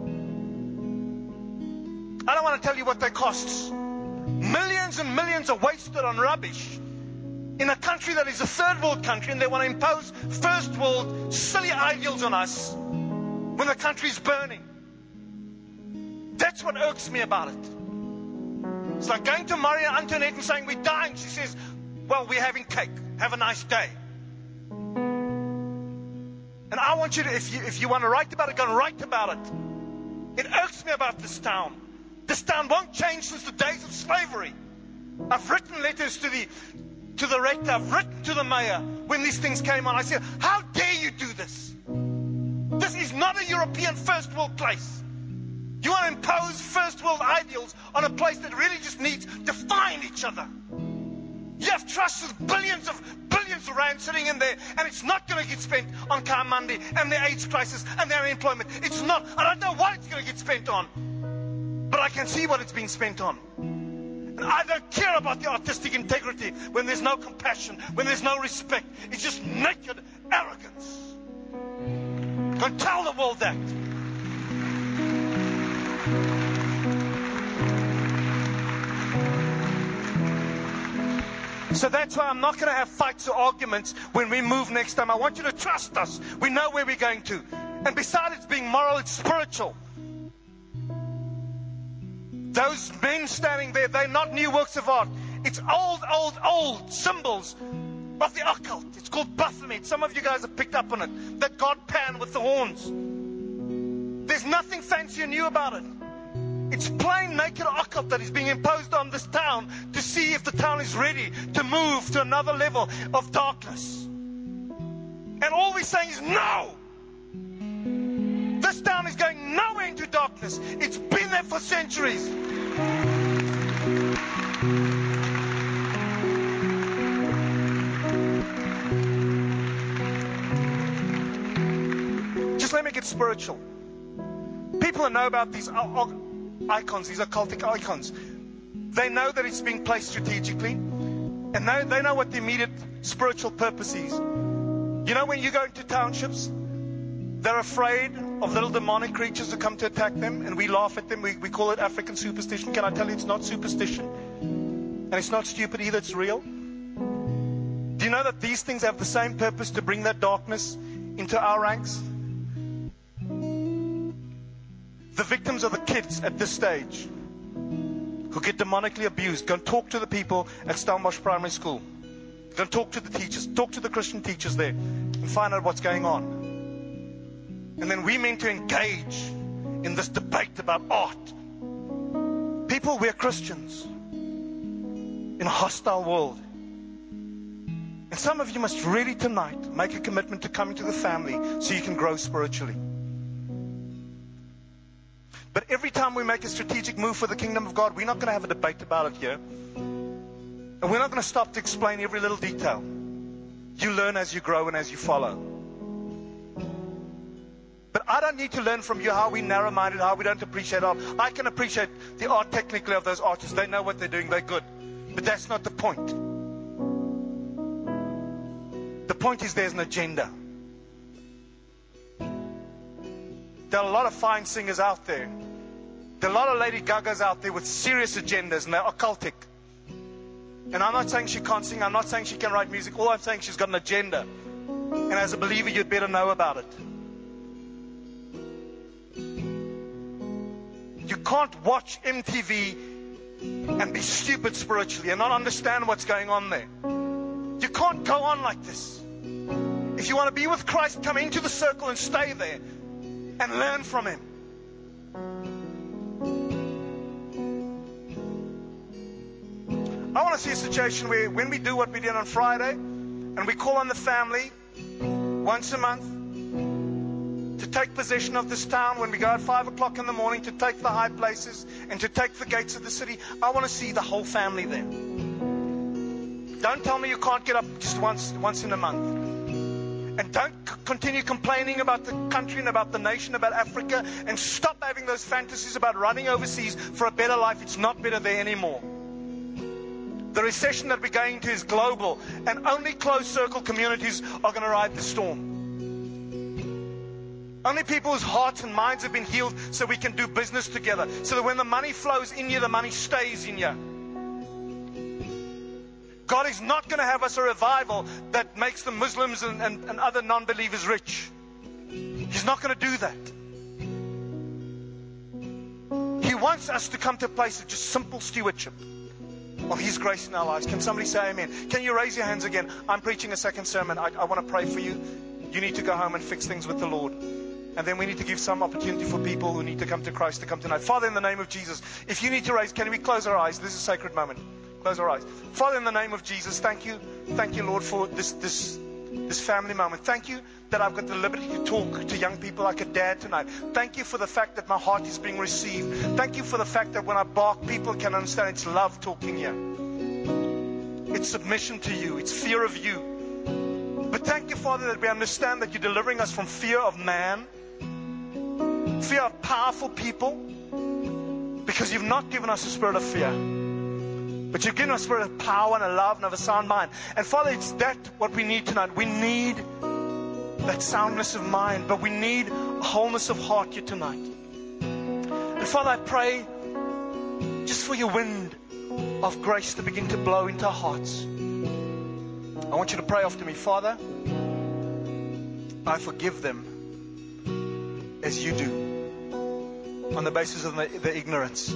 I don't want to tell you what they cost. Millions and millions are wasted on rubbish in a country that is a third world country, and they want to impose first world silly ideals on us when the country is burning. That's what irks me about it. It's like going to Maria Antoinette and saying, we're dying. She says, well, we're having cake. Have a nice day. And I want you to, if you, if you want to write about it, go and write about it. It irks me about this town. This town won't change since the days of slavery. I've written letters to the to the rector. I've written to the mayor when these things came on. I said, how dare you do this? This is not a European first world place. You want to impose first world ideals on a place that really just needs to find each other. You have trusts with billions of billions of rand sitting in there, and it's not going to get spent on Kaimandi and the AIDS crisis and their unemployment. It's not. I don't know what it's going to get spent on. But I can see what it's being spent on. And I don't care about the artistic integrity when there's no compassion, when there's no respect. It's just naked arrogance. Go and tell the world that. So that's why I'm not going to have fights or arguments when we move next time. I want you to trust us. We know where we're going to. And besides it's being moral, it's spiritual. Those men standing there, they're not new works of art. It's old, old, old symbols of the occult. It's called Baphomet. Some of you guys have picked up on it. That god Pan with the horns. There's nothing fancy or new about it. It's plain naked occult that is being imposed on this town to see if the town is ready to move to another level of darkness. And all we're saying is no. This town is going nowhere into darkness. It's been there for centuries. Just let me get spiritual. People know about these icons, these occultic icons. They know that it's being placed strategically, and they, they know what the immediate spiritual purpose is. You know, when you go into townships, they're afraid of little demonic creatures to come to attack them, and we laugh at them. We, we call it African superstition. Can I tell you it's not superstition? And it's not stupid either, it's real. Do you know that these things have the same purpose to bring that darkness into our ranks? The victims are the kids at this stage who get demonically abused. Go and talk to the people at Stellenbosch Primary School. Go and talk to the teachers. Talk to the Christian teachers there and find out what's going on. And then we mean to engage in this debate about art. People, we're Christians in a hostile world. And some of you must really tonight make a commitment to come into the family so you can grow spiritually. But every time we make a strategic move for the kingdom of God, we're not going to have a debate about it here. And we're not going to stop to explain every little detail. You learn as you grow and as you follow. But I don't need to learn from you how we narrow-minded, how we don't appreciate art. I can appreciate the art technically of those artists. They know what they're doing. They're good. But that's not the point. The point is there's an agenda. There are a lot of fine singers out there. There are a lot of Lady Gagas out there with serious agendas, and they're occultic. And I'm not saying she can't sing. I'm not saying she can write music. All I'm saying, she's got an agenda. And as a believer, you'd better know about it. You can't watch M T V and be stupid spiritually and not understand what's going on there. You can't go on like this. If you want to be with Christ, come into the circle and stay there and learn from Him. I want to see a situation where when we do what we did on Friday and we call on the family once a month to take possession of this town, when we go at five o'clock in the morning to take the high places and to take the gates of the city, I want to see the whole family there. Don't tell me you can't get up just once, once in a month. And don't c- continue complaining about the country and about the nation, about Africa, and stop having those fantasies about running overseas for a better life. It's not better there anymore. The recession that we're going into is global, and only closed circle communities are going to ride the storm. Only people whose hearts and minds have been healed so we can do business together, so that when the money flows in you, the money stays in you. God is not going to have us a revival that makes the Muslims and, and, and other non-believers rich. He's not going to do that. He wants us to come to a place of just simple stewardship of His grace in our lives. Can somebody say amen? Can you raise your hands again? I'm preaching a second sermon. I, I want to pray for you. You need to go home and fix things with the Lord. And then we need to give some opportunity for people who need to come to Christ to come tonight. Father, in the name of Jesus, if you need to raise, can we close our eyes? This is a sacred moment. Close our eyes. Father, in the name of Jesus, thank you. Thank you, Lord, for this this this family moment. Thank you that I've got the liberty to talk to young people like a dad tonight. Thank you for the fact that my heart is being received. Thank you for the fact that when I bark, people can understand it's love talking here. It's submission to you. It's fear of you. But thank you, Father, that we understand that you're delivering us from fear of man, fear of powerful people, because you've not given us a spirit of fear, but you've given us a spirit of power and a love and of a sound mind. And Father, it's that what we need tonight. We need that soundness of mind, but we need a wholeness of heart here tonight. And Father, I pray just for your wind of grace to begin to blow into our hearts. I want you to pray after me. Father, I forgive them as you do, on the basis of the, the ignorance.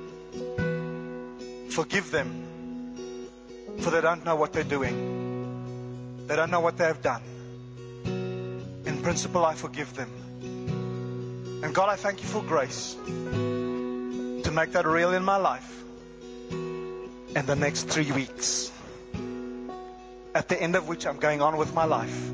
Forgive them, for they don't know what they're doing. They don't know what they have done. In principle, I forgive them. And God, I thank you for grace to make that real in my life in the next three weeks, at the end of which I'm going on with my life.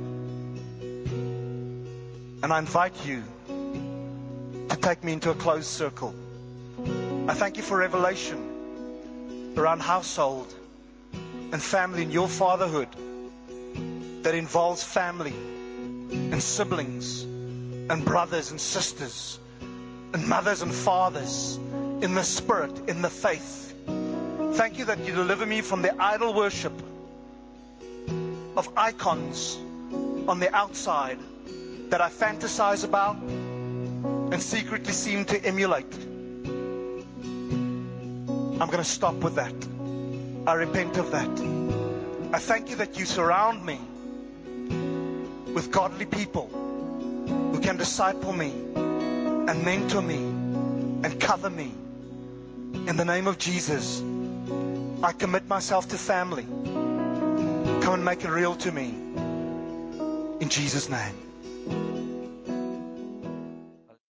And I invite you to take me into a closed circle. I thank you for revelation around household and family and your fatherhood that involves family and siblings and brothers and sisters and mothers and fathers in the spirit, in the faith. Thank you that you deliver me from the idol worship of icons on the outside that I fantasize about and secretly seem to emulate. I'm going to stop with that. I repent of that. I thank you that you surround me with godly people who can disciple me and mentor me and cover me. In the name of Jesus, I commit myself to family. Come and make it real to me. In Jesus' name.